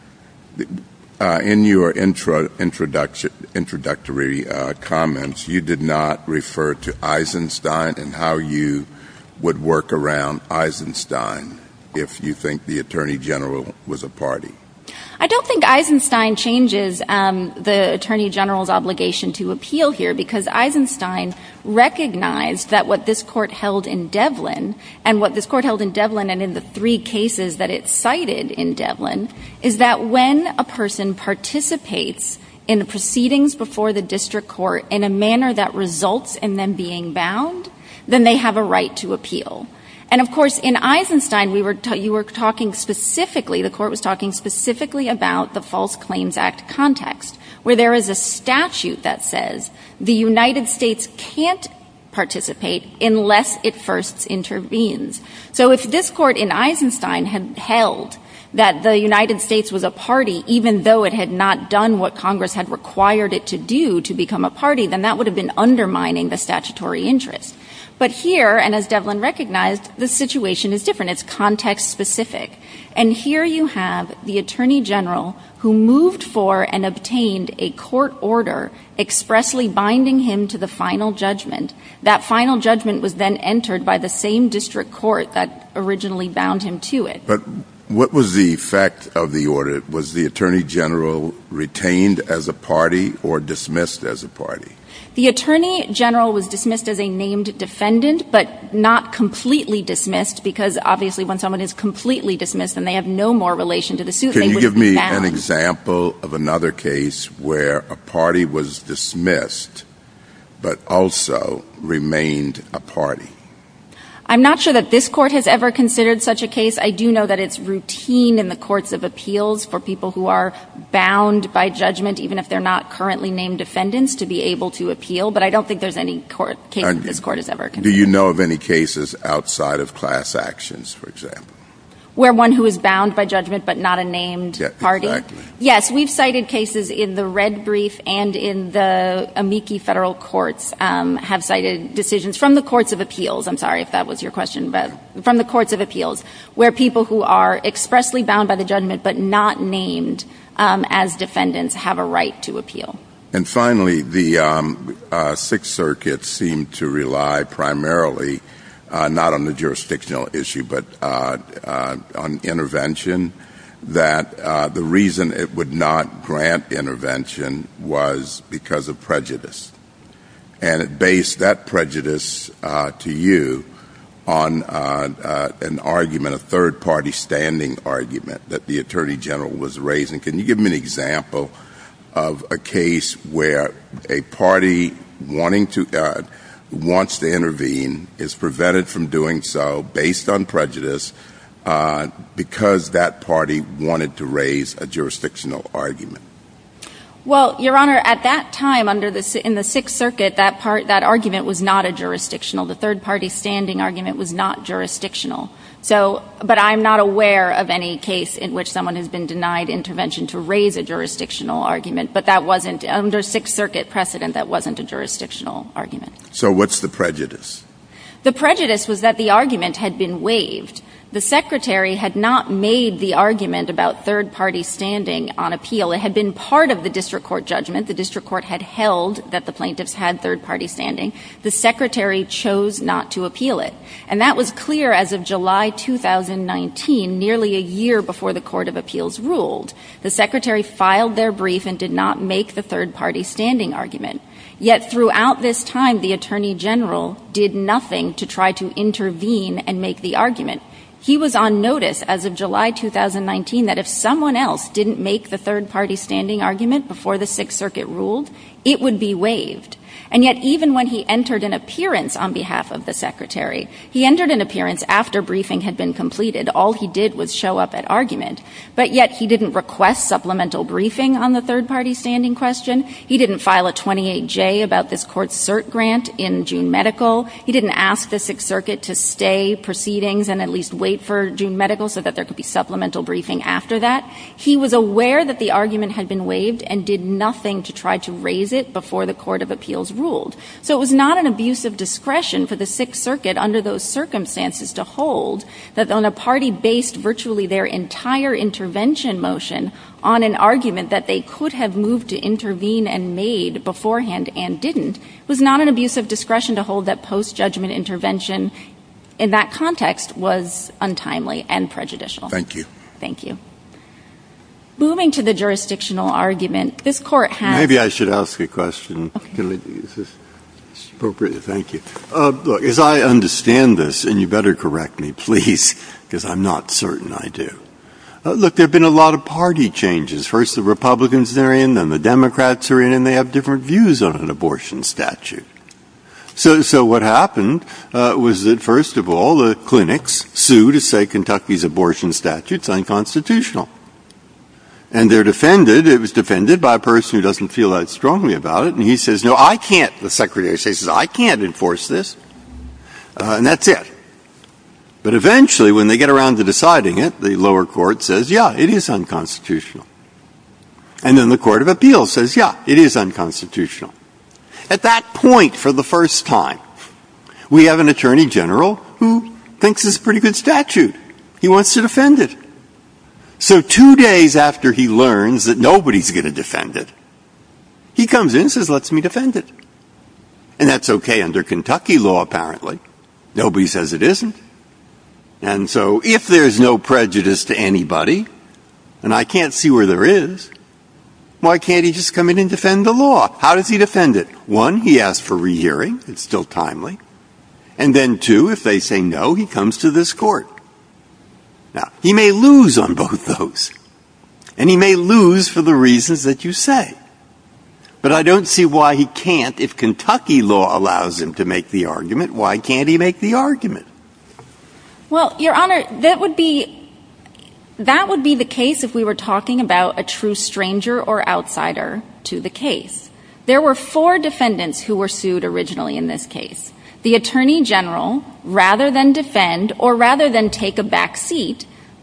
uh, in your intro, introduction, introductory uh, comments, you did not refer to Eisenstein and how you would work around Eisenstein if you think the Attorney General was a party. I don't think Eisenstein changes um, the Attorney General's obligation to appeal here, because Eisenstein recognized that what this Court held in Devlin, and what this Court held in Devlin and in the three cases that it cited in Devlin, is that when a person participates in the proceedings before the district court in a manner that results in them being bound, then they have a right to appeal. And, of course, in Eisenstein, we were ta- you were talking specifically, the Court was talking specifically about the False Claims Act context, where there is a statute that says the United States can't participate unless it first intervenes. So if this Court in Eisenstein had held that the United States was a party, even though it had not done what Congress had required it to do to become a party, then that would have been undermining the statutory interest. But here, and as Devlin recognized, the situation is different. It's context-specific. And here you have the Attorney General who moved for and obtained a court order expressly binding him to the final judgment. That final judgment was then entered by the same district court that originally bound him to it. But what was the effect of the order? Was the Attorney General retained as a party or dismissed as a party? The Attorney General was dismissed as a named defendant, but not completely dismissed, because obviously when someone is completely dismissed, then they have no more relation to the suit. Can they you give me bound. an example of another case where a party was dismissed but also remained a party? I'm not sure that this Court has ever considered such a case. I do know that it's routine in the courts of appeals for people who are bound by judgment, even if they're not currently named defendants, to be able to appeal. But I don't think there's any court case And that this Court has ever considered. Do you know of any cases outside of class actions, for example? Where one who is bound by judgment but not a named yeah, party? Exactly. Yes, we've cited cases in the red brief and in the amici federal courts um, have cited decisions from the courts of appeals. I'm sorry if that was your question, but from the courts of appeals, where people who are expressly bound by the judgment but not named um, as defendants have a right to appeal. And finally, the um, uh, Sixth Circuit seemed to rely primarily Uh, not on the jurisdictional issue, but uh, uh, on intervention, that uh, the reason it would not grant intervention was because of prejudice. And it based that prejudice uh, to you on uh, uh, an argument, a third-party standing argument that the Attorney General was raising. Can you give me an example of a case where a party wanting to uh, wants to intervene is prevented from doing so based on prejudice uh, because that party wanted to raise a jurisdictional argument? Well, Your Honor, at that time, under the in the Sixth Circuit, that part that argument was not a jurisdictional. The third-party standing argument was not jurisdictional. So, but I'm not aware of any case in which someone has been denied intervention to raise a jurisdictional argument, but that wasn't, under Sixth Circuit precedent, that wasn't a jurisdictional argument. So what's the prejudice? The prejudice was that the argument had been waived. The Secretary had not made the argument about third-party standing on appeal. It had been part of the district court judgment. The district court had held that the plaintiffs had third-party standing. The Secretary chose not to appeal it. And that was clear as of July two thousand nineteen, nearly a year before the Court of Appeals ruled. The Secretary filed their brief and did not make the third-party standing argument. Yet throughout this time, the Attorney General did nothing to try to intervene and make the argument. He was on notice as of July two thousand nineteen that if someone else didn't make the third-party standing argument before the Sixth Circuit ruled, it would be waived. And yet even when he entered an appearance on behalf of the Secretary, he entered an appearance after briefing had been completed. All he did was show up at argument. But yet he didn't request supplemental briefing on the third-party standing question. He didn't file a twenty-eight J about this court's cert grant in June Medical. He didn't ask the Sixth Circuit to stay proceedings and at least wait for June Medical so that there could be supplemental briefing after that. He was aware that the argument had been waived and did nothing to try to raise it before the Court of Appeals ruled. So it was not an abuse of discretion for the Sixth Circuit under those circumstances to hold that when a party based virtually their entire intervention motion on an argument that they could have moved to intervene and made beforehand and didn't, it was not an abuse of discretion to hold that post-judgment intervention in that context was untimely and prejudicial. Thank you. Thank you. Moving to the jurisdictional argument, this Court has... Maybe I should ask a question. Okay. Can I, is this appropriate? Thank you. Uh, look, as I understand this, and you better correct me, please, because I'm not certain I do. Uh, look, there have been a lot of party changes. First the Republicans are in, then the Democrats are in, and they have different views on an abortion statute. So, so what happened uh, was that, first of all, the clinics sued to say Kentucky's abortion statute's unconstitutional. And they're defended, it was defended by a person who doesn't feel that strongly about it, and he says, no, I can't, the Secretary says, I can't enforce this. Uh, and that's it. But eventually, when they get around to deciding it, the lower court says, yeah, it is unconstitutional. And then the Court of Appeals says, yeah, it is unconstitutional. At that point, for the first time, we have an Attorney General who thinks it's a pretty good statute. He wants to defend it. So two days after he learns that nobody's going to defend it, he comes in and says, let's me defend it. And that's okay under Kentucky law, apparently. Nobody says it isn't. And so if there's no prejudice to anybody, and I can't see where there is, why can't he just come in and defend the law? How does he defend it? One, he asks for rehearing. It's still timely. And then two, if they say no, he comes to this court. Now, he may lose on both those. And he may lose for the reasons that you say. But I don't see why he can't. If Kentucky law allows him to make the argument, why can't he make the argument? Well, Your Honor, that would be that would be the case if we were talking about a true stranger or outsider to the case. There were four defendants who were sued originally in this case. The Attorney General, rather than defend or rather than take a back seat,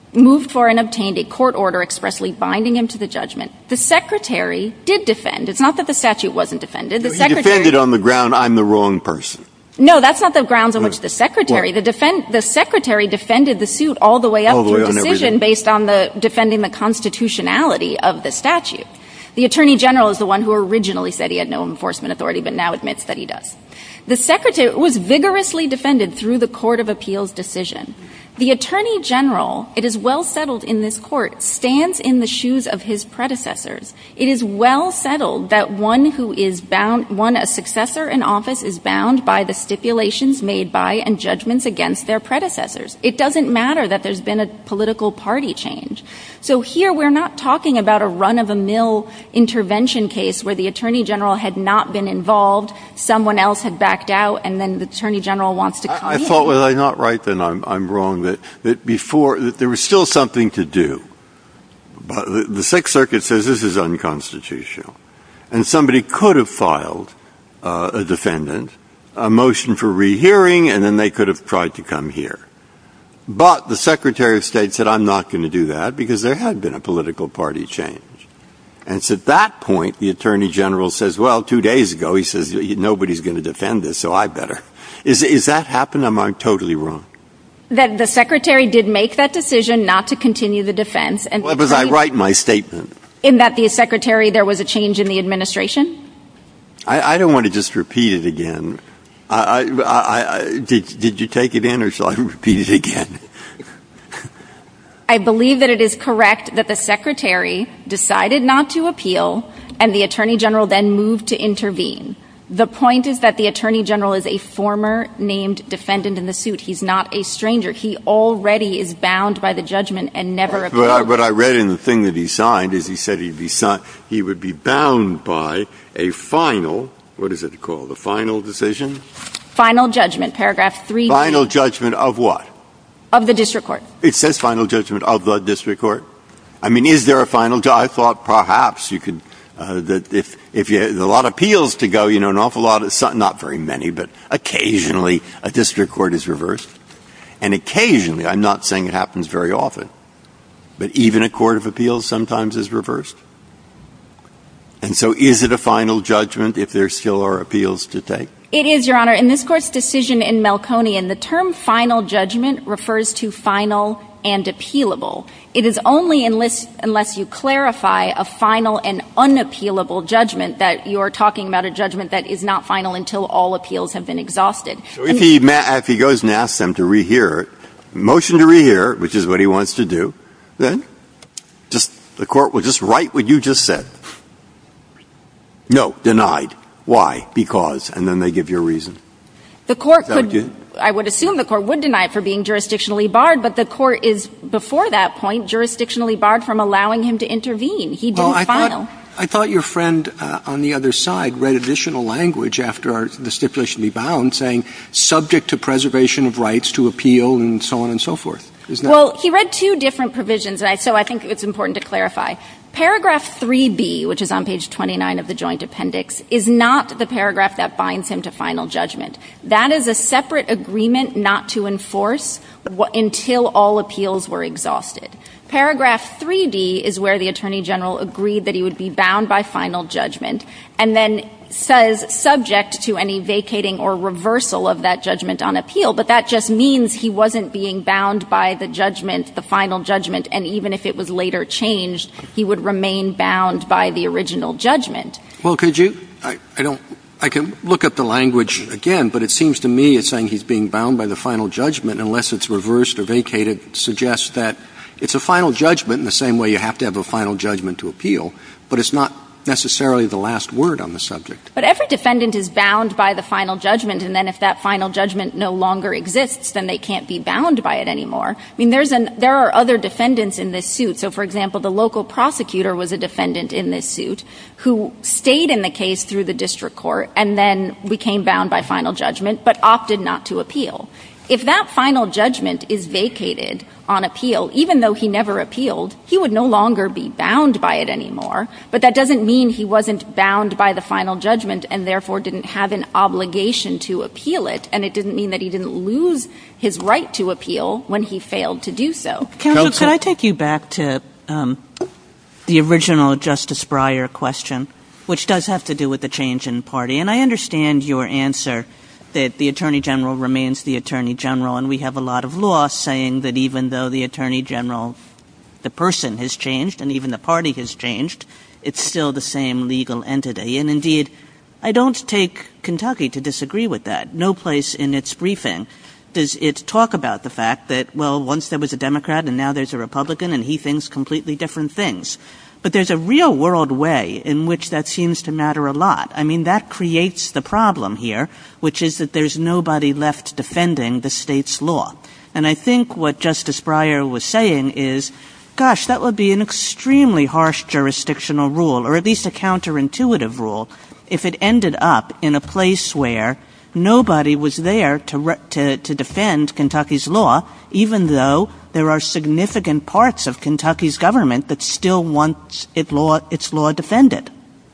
moved for and obtained a court order expressly binding him to the judgment. The Secretary did defend. It's not that the statute wasn't defended. The he Secretary defended on the ground, I'm the wrong person. No, that's not the grounds on which the Secretary, the defend, the Secretary defended the suit all the way up the way through decision based on the defending the constitutionality of the statute. The Attorney General is the one who originally said he had no enforcement authority, but now admits that he does. The Secretary was vigorously defended through the Court of Appeals decision. The Attorney General, it is well settled in this court, stands in the shoes of his predecessors. It is well settled that one who is bound, one, a successor in office is bound by the stipulations made by and judgments against their predecessors. It doesn't matter that there's been a political party change. So here we're not talking about a run-of-the-mill intervention case where the Attorney General had not been involved, someone else had backed out, and then the Attorney General wants to come I, I in. thought, was I not right, then I'm, I'm wrong, that, that before, that there was still something to do. But the, the Sixth Circuit says this is unconstitutional. And somebody could have filed uh, a defendant, a motion for rehearing, and then they could have tried to come here. But the Secretary of State said, I'm not going to do that because there had been a political party change. And it's at that point the Attorney General says, well, two days ago he says nobody's going to defend this, so I better. Is, is that happened? Am I totally wrong? That the Secretary did make that decision not to continue the defense. And well, was I right in my statement? In that the Secretary, there was a change in the administration? I, I don't want to just repeat it again. I, I, I, did, did you take it in, or shall I repeat it again? I believe that it is correct that the Secretary decided not to appeal, and the Attorney General then moved to intervene. The point is that the Attorney General is a former named defendant in the suit. He's not a stranger. He already is bound by the judgment and never appealed. But I, what I read in the thing that he signed is he said he'd be si- he would be bound by a final, what is it called, a final decision? Final judgment, paragraph three. Final judgment of what? Of the district court. It says final judgment of the district court. I mean, is there a final judgment? I thought perhaps you could, uh, that if, if you had a lot of appeals to go, you know, an awful lot of, some, not very many, but occasionally a district court is reversed. And occasionally, I'm not saying it happens very often, but even a court of appeals sometimes is reversed. And so is it a final judgment if there still are appeals to take? It is, Your Honor. In this Court's decision in Melkonian, the term final judgment refers to final and appealable. It is only unless, unless you clarify a final and unappealable judgment that you're talking about a judgment that is not final until all appeals have been exhausted. So if he, ma- if he goes and asks them to rehear it, motion to rehear, which is what he wants to do, then just the Court will just write what you just said. No, denied. Why? Because. And then they give you a reason. The Court could, you, I would assume the Court would deny it for being jurisdictionally barred, but the Court is, before that point, jurisdictionally barred from allowing him to intervene. He didn't well, I final. Thought, I thought your friend uh, on the other side read additional language after our, the stipulation be bound, saying subject to preservation of rights to appeal and so on and so forth. Isn't that well, he read two different provisions, and I, so I think it's important to clarify. Paragraph three B, which is on page twenty-nine of the Joint Appendix, is not the paragraph that binds him to final judgment. That is a separate agreement not to enforce wh- until all appeals were exhausted. Paragraph three D is where the Attorney General agreed that he would be bound by final judgment, and then says subject to any vacating or reversal of that judgment on appeal. But that just means he wasn't being bound by the judgment, the final judgment, and even if it was later changed, he would remain bound by the original judgment. Well, could you I, – I don't – I can look up the language again, but it seems to me it's saying he's being bound by the final judgment unless it's reversed or vacated suggests that it's a final judgment in the same way you have to have a final judgment to appeal, but it's not necessarily the last word on the subject. But every defendant is bound by the final judgment, and then if that final judgment no longer exists, then they can't be bound by it anymore. I mean, there's an, there are other defendants in this suit. So, for example, the local prosecutor was a defendant in this suit who stayed in the case through the district court and then became bound by final judgment, but opted not to appeal. If that final judgment is vacated on appeal, even though he never appealed, he would no longer be bound by it anymore. But that doesn't mean he wasn't bound by the final judgment and therefore didn't have an obligation to appeal it. And it didn't mean that he didn't lose his right to appeal when he failed to do so. Counsel, Counsel. could I take you back to um, the original Justice Breyer question, which does have to do with the change in party? And I understand your answer that the Attorney General remains the Attorney General, and we have a lot of law saying that even though the Attorney General, the person has changed, and even the party has changed, it's still the same legal entity. And indeed, I don't take Kentucky to disagree with that. No place in its briefing does it talk about the fact that, well, once there was a Democrat and now there's a Republican and he thinks completely different things. But there's a real-world way in which that seems to matter a lot. I mean, that creates the problem here, which is that there's nobody left defending the state's law. And I think what Justice Breyer was saying is, gosh, that would be an extremely harsh jurisdictional rule, or at least a counterintuitive rule, if it ended up in a place where nobody was there to, re- to, to defend Kentucky's law, even though there are significant parts of Kentucky's government that still wants it law, its law defended.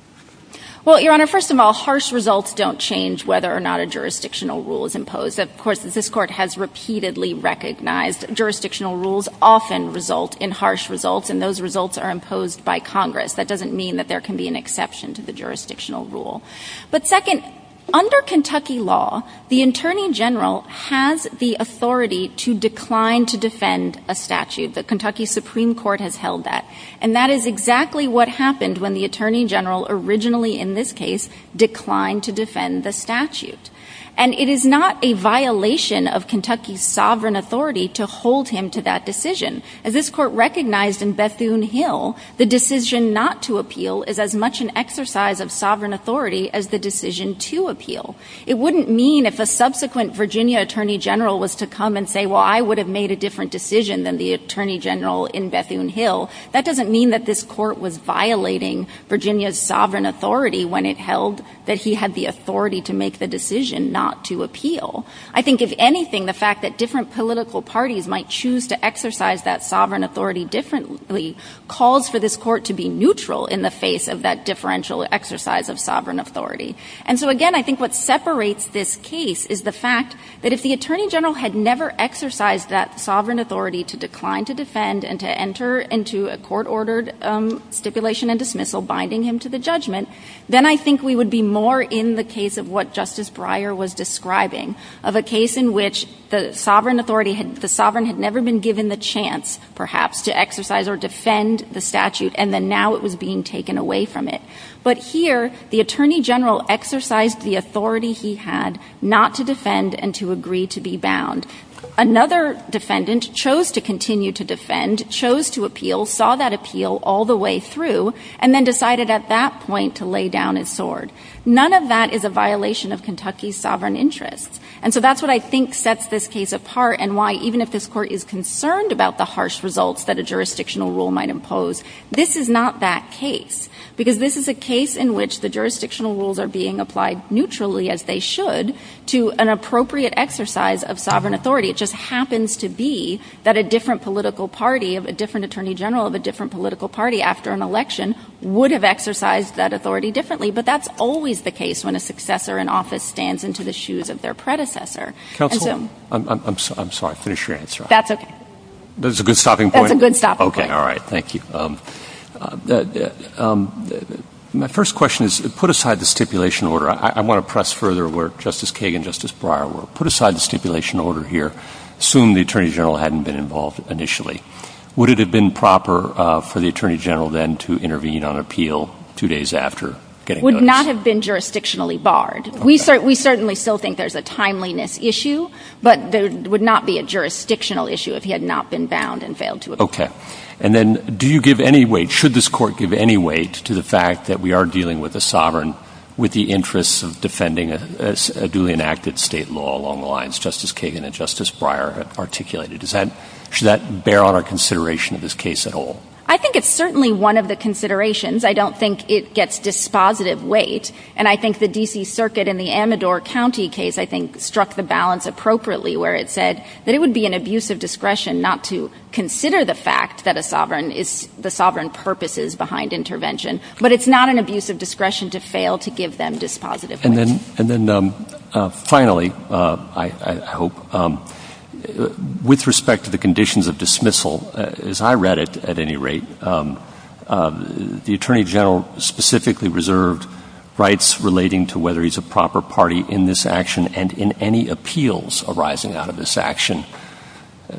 Well, Your Honor, first of all, harsh results don't change whether or not a jurisdictional rule is imposed. Of course, as this Court has repeatedly recognized, jurisdictional rules often result in harsh results, and those results are imposed by Congress. That doesn't mean that there can be an exception to the jurisdictional rule. But second, under Kentucky law, the Attorney General has the authority to decline to defend a statute. The Kentucky Supreme Court has held that. And that is exactly what happened when the Attorney General originally, in this case, declined to defend the statute. And it is not a violation of Kentucky's sovereign authority to hold him to that decision. As this Court recognized in Bethune-Hill, the decision not to appeal is as much an exercise of sovereign authority as the decision to appeal. It wouldn't mean if a subsequent Virginia Attorney General was to come and say, well, I would have made a different decision than the Attorney General in Bethune-Hill. That doesn't mean that this Court was violating Virginia's sovereign authority when it held that he had the authority to make the decision not to appeal. I think, if anything, the fact that different political parties might choose to exercise that sovereign authority differently calls for this Court to be neutral in the face of that differential exercise of sovereign authority. And so, again, I think what separates this case is the fact that if the Attorney General had never exercised that sovereign authority to decline to defend and to enter into a court-ordered um, stipulation and dismissal binding him to the judgment, then I think we would be more in the case of what Justice Breyer was describing, of a case in which the sovereign authority had, the sovereign had never been given the chance, perhaps, to exercise or defend the statute, and then now it was being taken away from it. But here, the Attorney General exercised the authority he had not to defend and to agree to be bound. Another defendant chose to continue to defend, chose to appeal, saw that appeal all the way through, and then decided at that point to lay down his sword. None of that is a violation of Kentucky's sovereign interests. And so that's what I think sets this case apart, and why, even if this Court is concerned about the harsh results that a jurisdictional rule might impose, this is not that case. Because this is a case in which the jurisdictional rules are being applied neutrally, as they should, to an appropriate exercise of sovereign authority. It just happens to be that a different political party, of a different Attorney General of a different political party after an election would have exercised that authority differently. But that's always the case when a successor in office stands into the shoes of their predecessor. Counsel, so, I'm, I'm, I'm, so, I'm sorry. Finish your answer. That's okay. That's a good stopping point? That's a good stopping okay, point. Okay, all right. Thank you. Um, Uh, uh, um, my first question is, put aside the stipulation order. I, I want to press further where Justice Kagan and Justice Breyer were. Put aside the stipulation order here. Assume the Attorney General hadn't been involved initially. Would it have been proper uh, for the Attorney General then to intervene on appeal two days after getting would notice? Not have been jurisdictionally barred. Okay. We, cer- we certainly still think there's a timeliness issue, but there would not be a jurisdictional issue if he had not been bound and failed to appeal. Okay. And then do you give any weight, should this Court give any weight to the fact that we are dealing with a sovereign with the interests of defending a, a, a duly enacted state law along the lines Justice Kagan and Justice Breyer have articulated? Is that, should that bear on our consideration of this case at all? I think it's certainly one of the considerations. I don't think it gets dispositive weight. And I think the D C Circuit in the Amador County case, I think, struck the balance appropriately where it said that it would be an abuse of discretion not to consider the fact that a sovereign is the sovereign purposes behind intervention. But it's not an abuse of discretion to fail to give them dispositive and weight. Then, and then um, uh, finally, uh, I, I hope, um, with respect to the conditions of dismissal, uh, as I read it, at any rate, um, uh, the Attorney General specifically reserved rights relating to whether he's a proper party in this action and in any appeals arising out of this action. Uh,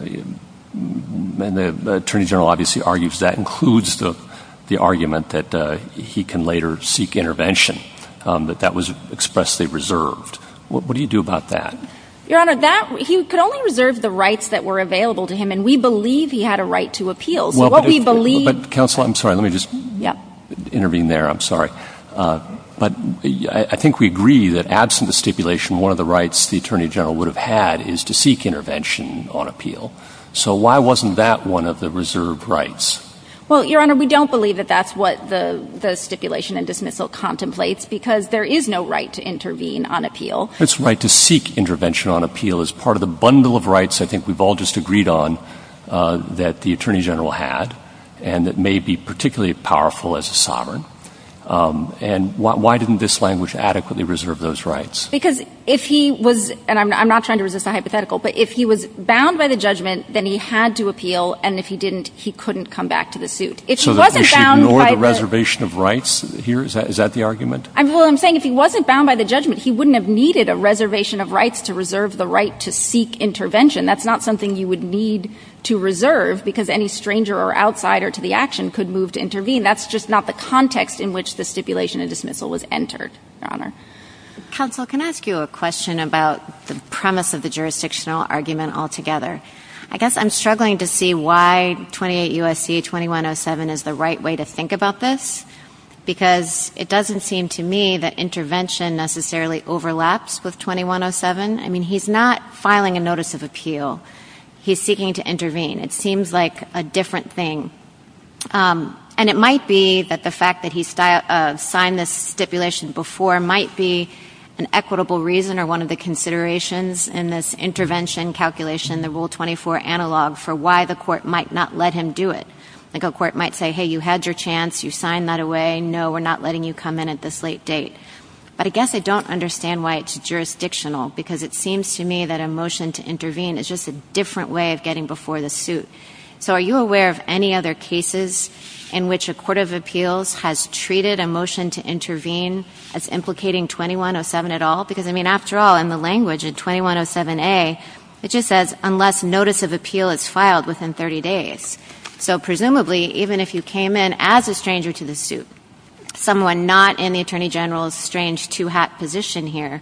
and the Attorney General obviously argues that includes the, the argument that uh, he can later seek intervention, um, that that was expressly reserved. What, what do you do about that? Your Honor, that he could only reserve the rights that were available to him, and we believe he had a right to appeal. So well, what if, we believe... But, counsel, I'm sorry, let me just yep. intervene there. I'm sorry. Uh, but I, I think we agree that absent the stipulation, one of the rights the Attorney General would have had is to seek intervention on appeal. So why wasn't that one of the reserved rights? Well, Your Honor, we don't believe that that's what the, the stipulation and dismissal contemplates because there is no right to intervene on appeal. It's right to seek intervention on appeal as part of the bundle of rights I think we've all just agreed on uh, that the Attorney General had and that may be particularly powerful as a sovereign. Um, and why, why didn't this language adequately reserve those rights? Because if he was, and I'm, I'm not trying to resist a hypothetical, but if he was bound by the judgment, then he had to appeal, and if he didn't, he couldn't come back to the suit. If so he that wasn't we should bound ignore by the the reservation of rights here? Is that, is that the argument? I'm, well, I'm saying if he wasn't bound by the judgment, he wouldn't have needed a reservation of rights to reserve the right to seek intervention. That's not something you would need to reserve because any stranger or outsider to the action could move to intervene. That's just not the context in which the stipulation and dismissal was entered, Your Honor. Counsel, can I ask you a question about the premise of the jurisdictional argument altogether? I guess I'm struggling to see why twenty-eight U S C twenty-one oh seven is the right way to think about this, because it doesn't seem to me that intervention necessarily overlaps with twenty-one oh seven. I mean, he's not filing a notice of appeal. He's seeking to intervene. It seems like a different thing. Um, and it might be that the fact that he sti- uh, signed this stipulation before might be an equitable reason or one of the considerations in this intervention calculation, the Rule twenty-four analog, for why the court might not let him do it. Like a court might say, hey, you had your chance, you signed that away, no, we're not letting you come in at this late date. But I guess I don't understand why it's jurisdictional, because it seems to me that a motion to intervene is just a different way of getting before the suit. So are you aware of any other cases in which a court of appeals has treated a motion to intervene as implicating twenty-one oh seven at all? Because, I mean, after all, in the language in twenty-one oh seven A, it just says unless notice of appeal is filed within thirty days. So presumably, even if you came in as a stranger to the suit, someone not in the Attorney General's strange two-hat position here,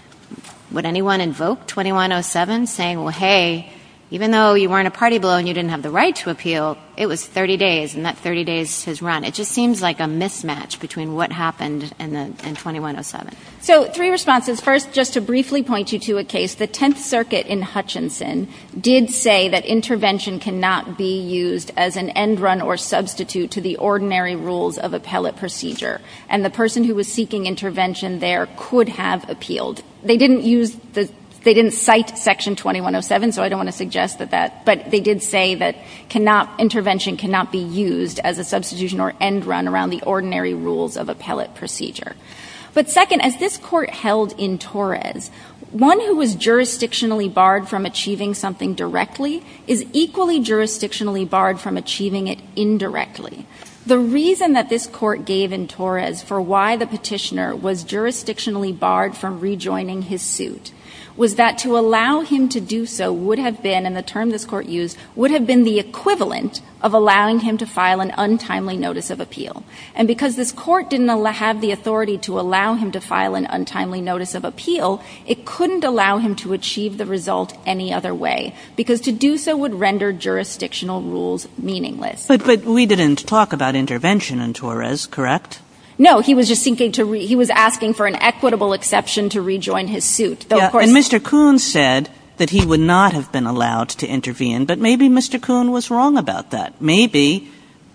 would anyone invoke twenty-one oh seven saying, well, hey, even though you weren't a party below and you didn't have the right to appeal, it was thirty days, and that thirty days has run. It just seems like a mismatch between what happened and, the, and twenty-one oh seven. So three responses. First, just to briefly point you to a case, the Tenth Circuit in Hutchinson did say that intervention cannot be used as an end run or substitute to the ordinary rules of appellate procedure. And the person who was seeking intervention there could have appealed. They didn't use the They didn't cite Section twenty-one oh seven, so I don't want to suggest that that, but they did say that cannot, intervention cannot be used as a substitution or end run around the ordinary rules of appellate procedure. But second, as this court held in Torres, one who was jurisdictionally barred from achieving something directly is equally jurisdictionally barred from achieving it indirectly. The reason that this court gave in Torres for why the petitioner was jurisdictionally barred from rejoining his suit was that to allow him to do so would have been, and the term this court used, would have been the equivalent of allowing him to file an untimely notice of appeal. And because this court didn't allow, have the authority to allow him to file an untimely notice of appeal, it couldn't allow him to achieve the result any other way, because to do so would render jurisdictional rules meaningless. But, but we didn't talk about intervention in Torres, correct? No, he was just seeking to re- he was asking for an equitable exception to rejoin his suit. Though yeah, of course, and Mister Kuhn said that he would not have been allowed to intervene, but maybe Mister Kuhn was wrong about that. Maybe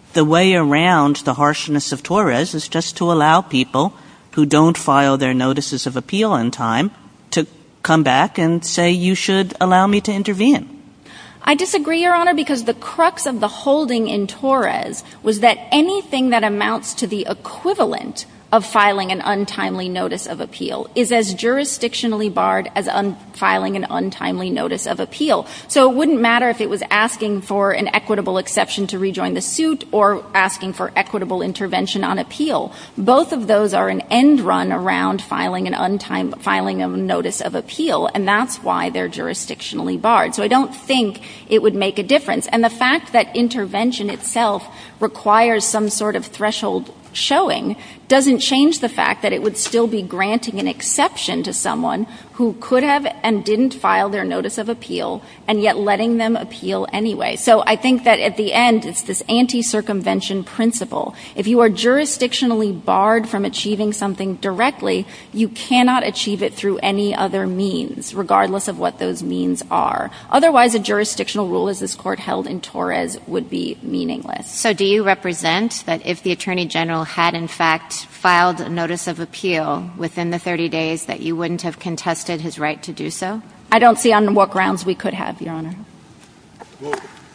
the way around the harshness of Torres is just to allow people who don't file their notices of appeal in time to come back and say, you should allow me to intervene. I disagree, Your Honor, because the crux of the holding in Torres was that anything that amounts to the equivalent of filing an untimely notice of appeal is as jurisdictionally barred as un- filing an untimely notice of appeal. So it wouldn't matter if it was asking for an equitable exception to rejoin the suit or asking for equitable intervention on appeal. Both of those are an end run around filing an untime, filing a notice of appeal, and that's why they're jurisdictionally barred. So I don't think it would make a difference. And the fact that intervention itself requires some sort of threshold showing doesn't change the fact that it would still be granting an exception to someone who could have and didn't file their notice of appeal and yet letting them appeal anyway. So I think that at the end, it's this anti-circumvention principle. If you are jurisdictionally barred from achieving something directly, you cannot achieve it through any other means, regardless of what those means are. Otherwise, a jurisdictional rule, as this Court held in Torres, would be meaningless. So do you represent that if the Attorney General had, in fact, filed a notice of appeal within the thirty days that you wouldn't have contested his right to do so? I don't see on what grounds we could have, Your Honor. Well,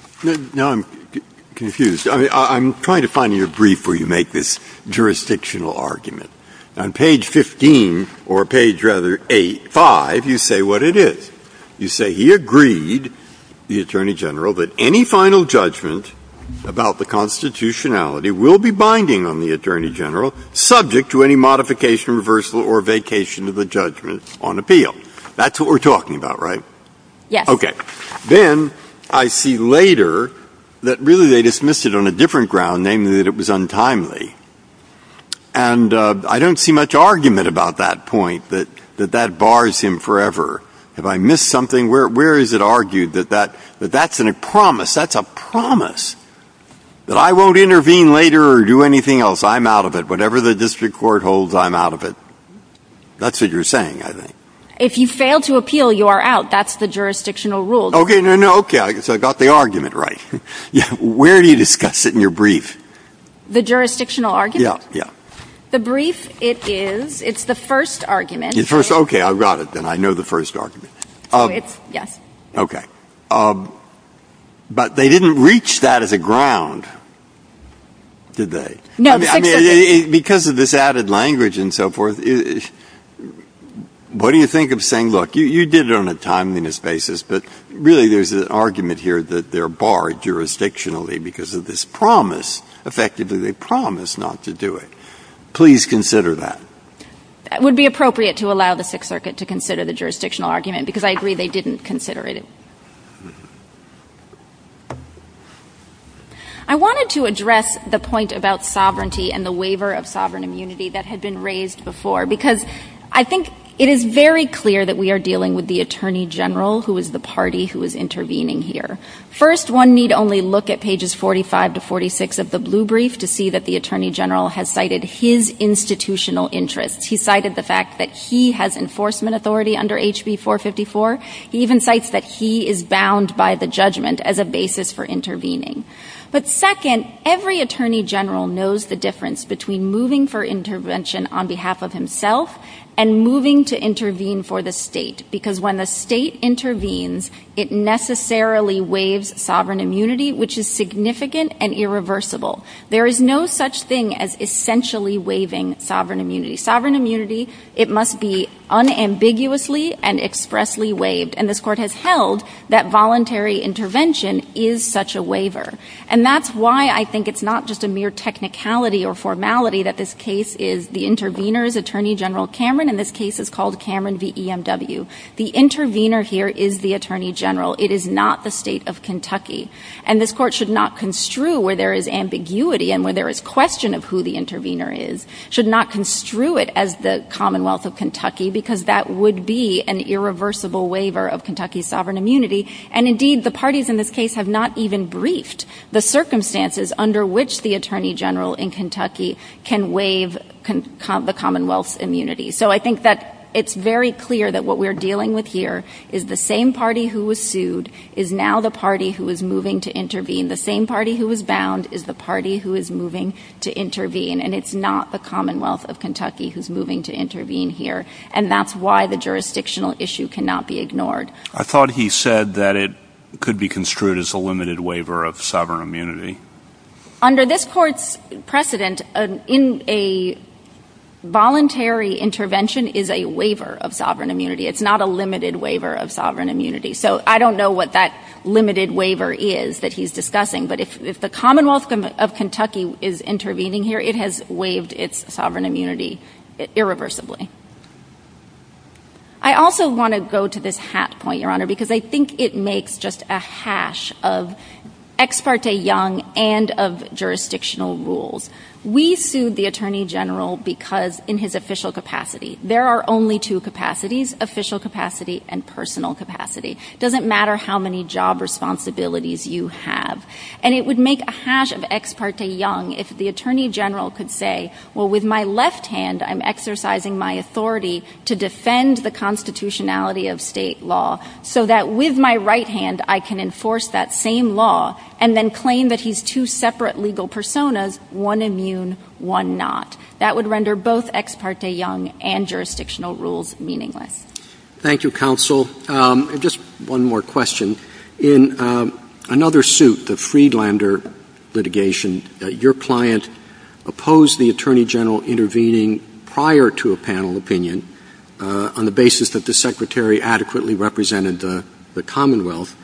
now I'm c- confused. I mean, I, I'm trying to find in your brief where you make this jurisdictional argument. On page fifteen, or page rather eight, five, you say what it is. You say he agreed, the Attorney General, that any final judgment about the constitutionality will be binding on the Attorney General, subject to any modification, reversal, or vacation of the judgment on appeal. That's what we're talking about, right? Yes. Okay. Then I see later that really they dismissed it on a different ground, namely that it was untimely. And uh, I don't see much argument about that point, that that, that bars him forever. Have I missed something? Where where is it argued that, that, that that's an, a promise? That's a promise. That I won't intervene later or do anything else. I'm out of it. Whatever the district court holds, I'm out of it. That's what you're saying, I think. If you fail to appeal, you are out. That's the jurisdictional rule. Okay, no, no, okay. So I got the argument right. Yeah. Where do you discuss it in your brief? The jurisdictional argument? Yeah, yeah. The brief, it is, it's the first argument. The first, okay, I've got it then. I know the first argument. So um, it's, yes. Okay. Um, but they didn't reach that as a ground, did they? No, I mean, I mean it, it, because of this added language and so forth, it, what do you think of saying, look, you, you did it on a timeliness basis, but really there's an argument here that they're barred jurisdictionally because of this promise. Effectively, they promise not to do it. Please consider that. It would be appropriate to allow the Sixth Circuit to consider the jurisdictional argument, because I agree they didn't consider it. I wanted to address the point about sovereignty and the waiver of sovereign immunity that had been raised before, because I think it is very clear that we are dealing with the Attorney General, who is the party who is intervening here. First, one need only look at pages forty-five to forty-six of the blue brief to see that the Attorney General has cited his institutional interests. He cited the fact that he has enforcement authority under H B four fifty-four. He even cites that he is bound by the judgment as a basis for intervening. But second, every Attorney General knows the difference between moving for intervention on behalf of himself and moving to intervene for the state, because when the state intervenes, it necessarily waives sovereign immunity, which is significant and irreversible. There is no such thing as essentially waiving sovereign immunity. Sovereign immunity, it must be unambiguously and expressly waived, and this Court has held that voluntary intervention is such a waiver. And that's why I think it's not just a mere technicality or formality that this case is the intervener is Attorney General Cameron, and this case is called Cameron v. E M W. The intervener here is the Attorney General. It is not the state of Kentucky. And this Court should not construe where there is ambiguity and where there is question of who the intervener is, should not construe it as the Commonwealth of Kentucky, because that would be an irreversible waiver of Kentucky's sovereign immunity. And indeed, the parties in this case have not even briefed the circumstances under which the Attorney General in Kentucky can waive con- com- the Commonwealth's immunity. So I think that it's very clear that what we're dealing with here is the same party who was sued is now the party who is moving to intervene. The same party who was bound is the party who is moving to intervene. And it's not the Commonwealth of Kentucky who's moving to intervene here. And that's why the jurisdictional issue cannot be ignored. I thought he said that it could be construed as a limited waiver of sovereign immunity. Under this Court's precedent, uh, in a voluntary intervention is a waiver of sovereign immunity. It's not a limited waiver of sovereign immunity. So I don't know what that limited waiver is that he's discussing, but if, if the Commonwealth of Kentucky is intervening here, it has waived its sovereign immunity irreversibly. I also want to go to this hat point, Your Honor, because I think it makes just a hash of Ex parte Young and of jurisdictional rules. We sued the Attorney General because in his official capacity. There are only two capacities, official capacity and personal capacity. It doesn't matter how many job responsibilities you have. And it would make a hash of Ex parte Young if the Attorney General could say, well, with my left hand, I'm exercising my authority to defend the constitutionality of state law so that with my right hand, I can enforce that same law and then claim that he's two separate legal personas, one immune, one not. That would render both Ex parte Young and jurisdictional rules meaningless. Thank you, counsel. Um, just one more question. In uh, another suit, the Friedlander litigation, uh, your client opposed the Attorney General intervening prior to a panel opinion uh, on the basis that the Secretary adequately represented the, the Commonwealth.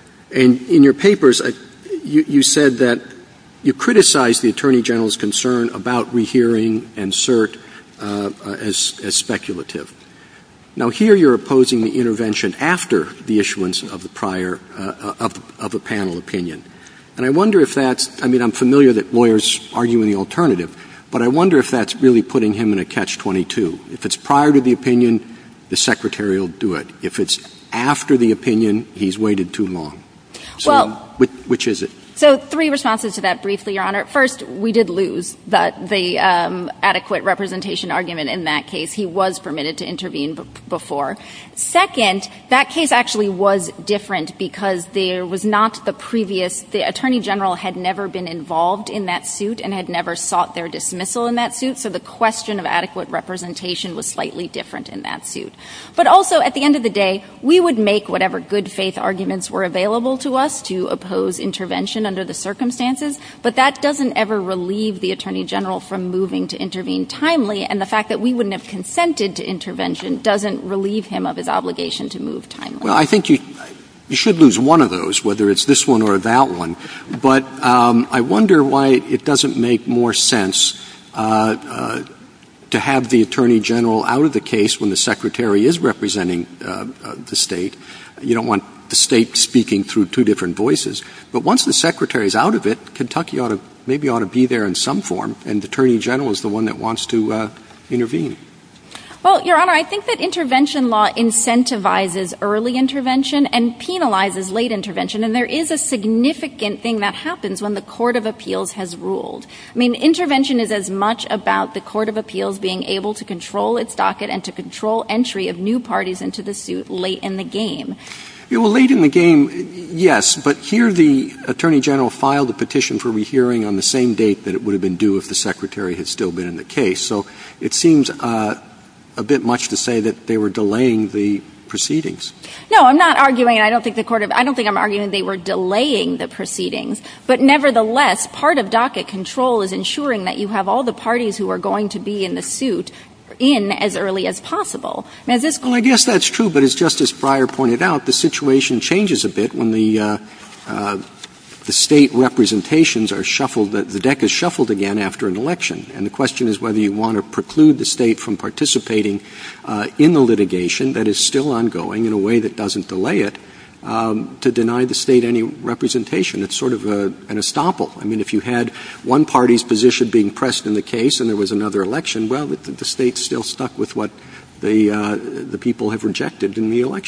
And in your papers, I, You, you said that you criticized the Attorney General's concern about rehearing and cert uh, uh, as, as speculative. Now, here you're opposing the intervention after the issuance of the prior uh, of, the, of a panel opinion. And I wonder if that's – I mean, I'm familiar that lawyers argue in the alternative, but I wonder if that's really putting him in a catch twenty-two. If it's prior to the opinion, the Secretary will do it. If it's after the opinion, he's waited too long. So well, which, which is it? So three responses to that briefly, Your Honor. First, we did lose the, the um, adequate representation argument in that case. He was permitted to intervene b- before. Second, that case actually was different because there was not the previous – the Attorney General had never been involved in that suit and had never sought their dismissal in that suit, so the question of adequate representation was slightly different in that suit. But also, at the end of the day, we would make whatever good faith arguments were available to us to oppose intervention under the circumstances, but that doesn't ever relieve the Attorney General from moving to intervene timely, and the fact that we wouldn't have consented to intervention doesn't relieve him of his obligation to move timely. Well, I think you you should lose one of those, whether it's this one or that one. But um, I wonder why it doesn't make more sense uh, uh, to have the Attorney General out of the case when the Secretary is representing uh, uh, the state. You don't want the state speaking through two different voices. But once the Secretary is out of it, Kentucky ought to maybe ought to be there in some form, and the Attorney General is the one that wants to uh, intervene. Well, Your Honor, I think that intervention law incentivizes early intervention and penalizes late intervention, and there is a significant thing that happens when the Court of Appeals has ruled. I mean, intervention is as much about the Court of Appeals being able to control its docket and to control entry of new parties into the suit late in the game. Yeah, well, late in the game, yes, but here the Attorney General filed a petition for rehearing on the same date that it would have been due if the Secretary had still been in the case. So it seems uh, a bit much to say that they were delaying the proceedings. No, I'm not arguing, and I don't think the Court of, I don't think I'm arguing they were delaying the proceedings, but nevertheless, part of docket control is ensuring that you have all the parties who are going to be in the suit in as early as possible. And as this well, I guess that's true, but as Justice Breyer pointed out, the situation changes a bit when the uh, uh, the state representations are shuffled, the, the deck is shuffled again after an election. And the question is whether you want to preclude the state from participating uh, in the litigation that is still ongoing in a way that doesn't delay it, um, to deny the state any representation. It's sort of a, an estoppel. I mean, if you had one party's position being pressed in the case and there was another election, well, the, the state's still stuck with what the uh, the people have rejected in the election.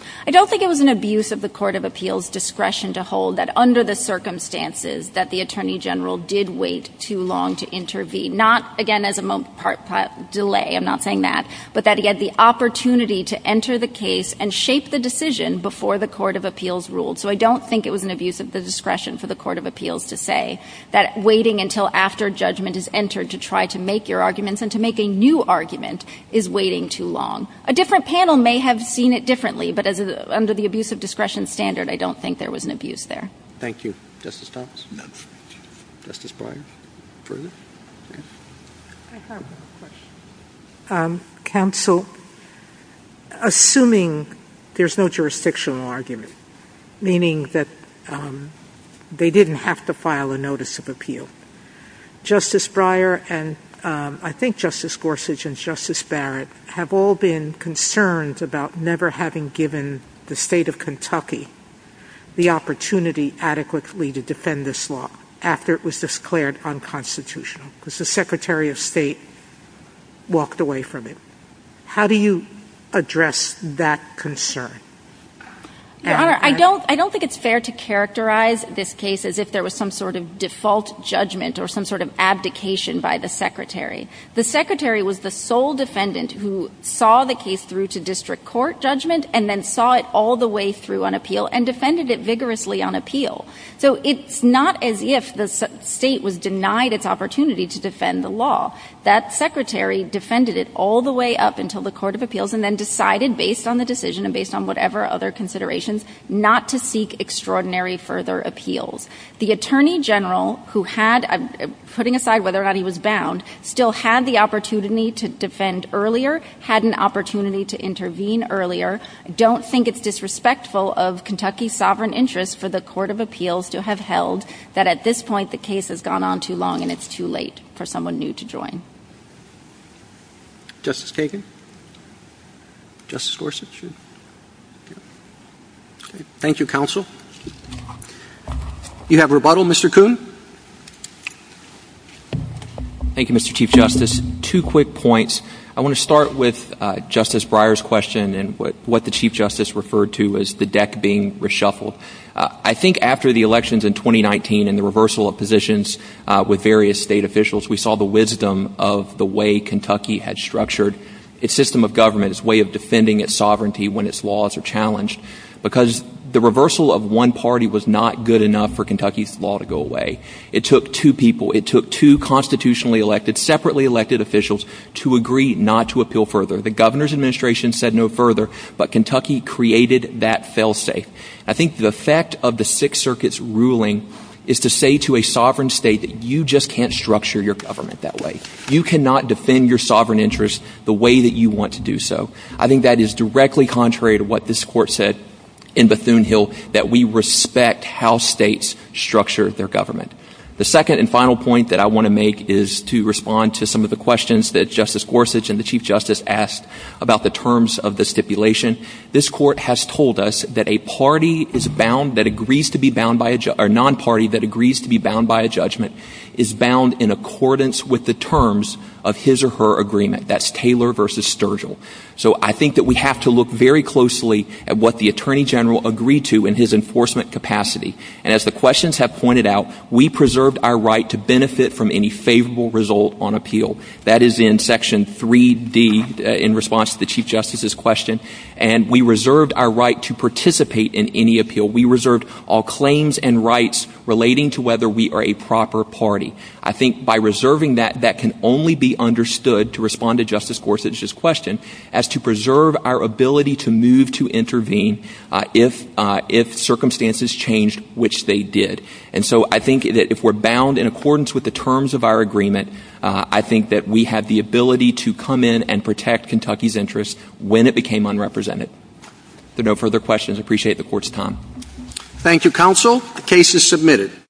I don't think it was an abuse of the Court of Appeals' discretion to hold that under the circumstances that the Attorney General did wait too long to intervene, not, again, as a mo- part, part delay, I'm not saying that, but that he had the opportunity to enter the case and shape the decision before the Court of Appeals ruled. So I don't think it was an abuse of the discretion for the Court of Appeals to say that waiting until after judgment is entered to try to make your arguments and to make a new argument is waiting too long. A different panel may have seen it differently, but as a, under the abuse of discretion standard, I don't think there was an abuse there. Thank you. Justice Thomas? No. Justice Breyer? Further? Okay. I have a question. Um, counsel, assuming there's no jurisdictional argument, meaning that um, they didn't have to file a notice of appeal, Justice Breyer and um, I think Justice Gorsuch and Justice Barrett have all been concerned about never having given the state of Kentucky the opportunity adequately to defend this law after it was declared unconstitutional, because the Secretary of State walked away from it. How do you address that concern? Your and, Honor, uh, I don't, I don't think it's fair to characterize this case as if there was some sort of default judgment or some sort of abdication by the Secretary. The Secretary was the sole defendant who saw the case through to district court judgment and then saw it all the way through on appeal and defended it vigorously on appeal. So it's not as if the state was denied its opportunity to defend the law. That Secretary defended it all the way up until the Court of Appeals and then decided, based on the decision and based on whatever other considerations, not to seek extraordinary further appeals. The Attorney General, who had, uh, putting aside whether or not he was bound, still had the opportunity to defend earlier, had an opportunity to intervene earlier. I don't think it's disrespectful of Kentucky's sovereign interest for the Court of Appeals to have held that at this point the case has gone on too long and it's too late for someone new to join. Justice Kagan? Justice Gorsuch? Okay. Thank you, counsel. You have rebuttal, Mister Kuhn? Thank you, Mister Chief Justice. Two quick points. I want to start with uh, Justice Breyer's question and what, what the Chief Justice referred to as the deck being reshuffled. Uh, I think after the elections in twenty nineteen and the reversal of positions uh, with various state officials, we saw the wisdom of the way Kentucky had structured its system of government, its way of defending its sovereignty when its laws are challenged, because the reversal of one party was not good enough for Kentucky's law to go away. It took two people, it took two constitutionally elected, separately elected officials to agree not to appeal further. The governor's administration said no further, but Kentucky created that fail-safe. I think the effect of the Sixth Circuit's ruling is to say to a sovereign state that you just can't structure your government that way. You cannot defend your sovereign interests the way that you want to do so. I think that is directly contrary to what this court said in Bethune-Hill, that we respect how states structure their government. The second and final point that I want to make is to respond to some of the questions that Justice Gorsuch and the Chief Justice asked about the terms of the stipulation. This court has told us that a party is bound, that agrees to be bound by a ju- or non-party that agrees to be bound by a judgment is bound in accordance with the terms of his or her agreement. That's Taylor versus Sturgill. So I think that we have to look very closely at what the Attorney General agreed to in his enforcement capacity. And as the questions have pointed out, we preserved our right to benefit from any favorable result on appeal. That is in Section three D uh, in response to the Chief Justice's question. And we reserved our right to participate in any appeal. We reserved all claims and rights relating to whether we are a proper party. I think by reserving that, that can only be understood, to respond to Justice Gorsuch's question, as to preserve our ability to move to intervene uh, if uh, if circumstances changed, which they did. And so I think that if we're bound in accordance with the terms of our agreement, uh, I think that we have the ability to come in and protect Kentucky's interests when it became unrepresented. If there are no further questions, I appreciate the Court's time. Thank you, counsel. The case is submitted.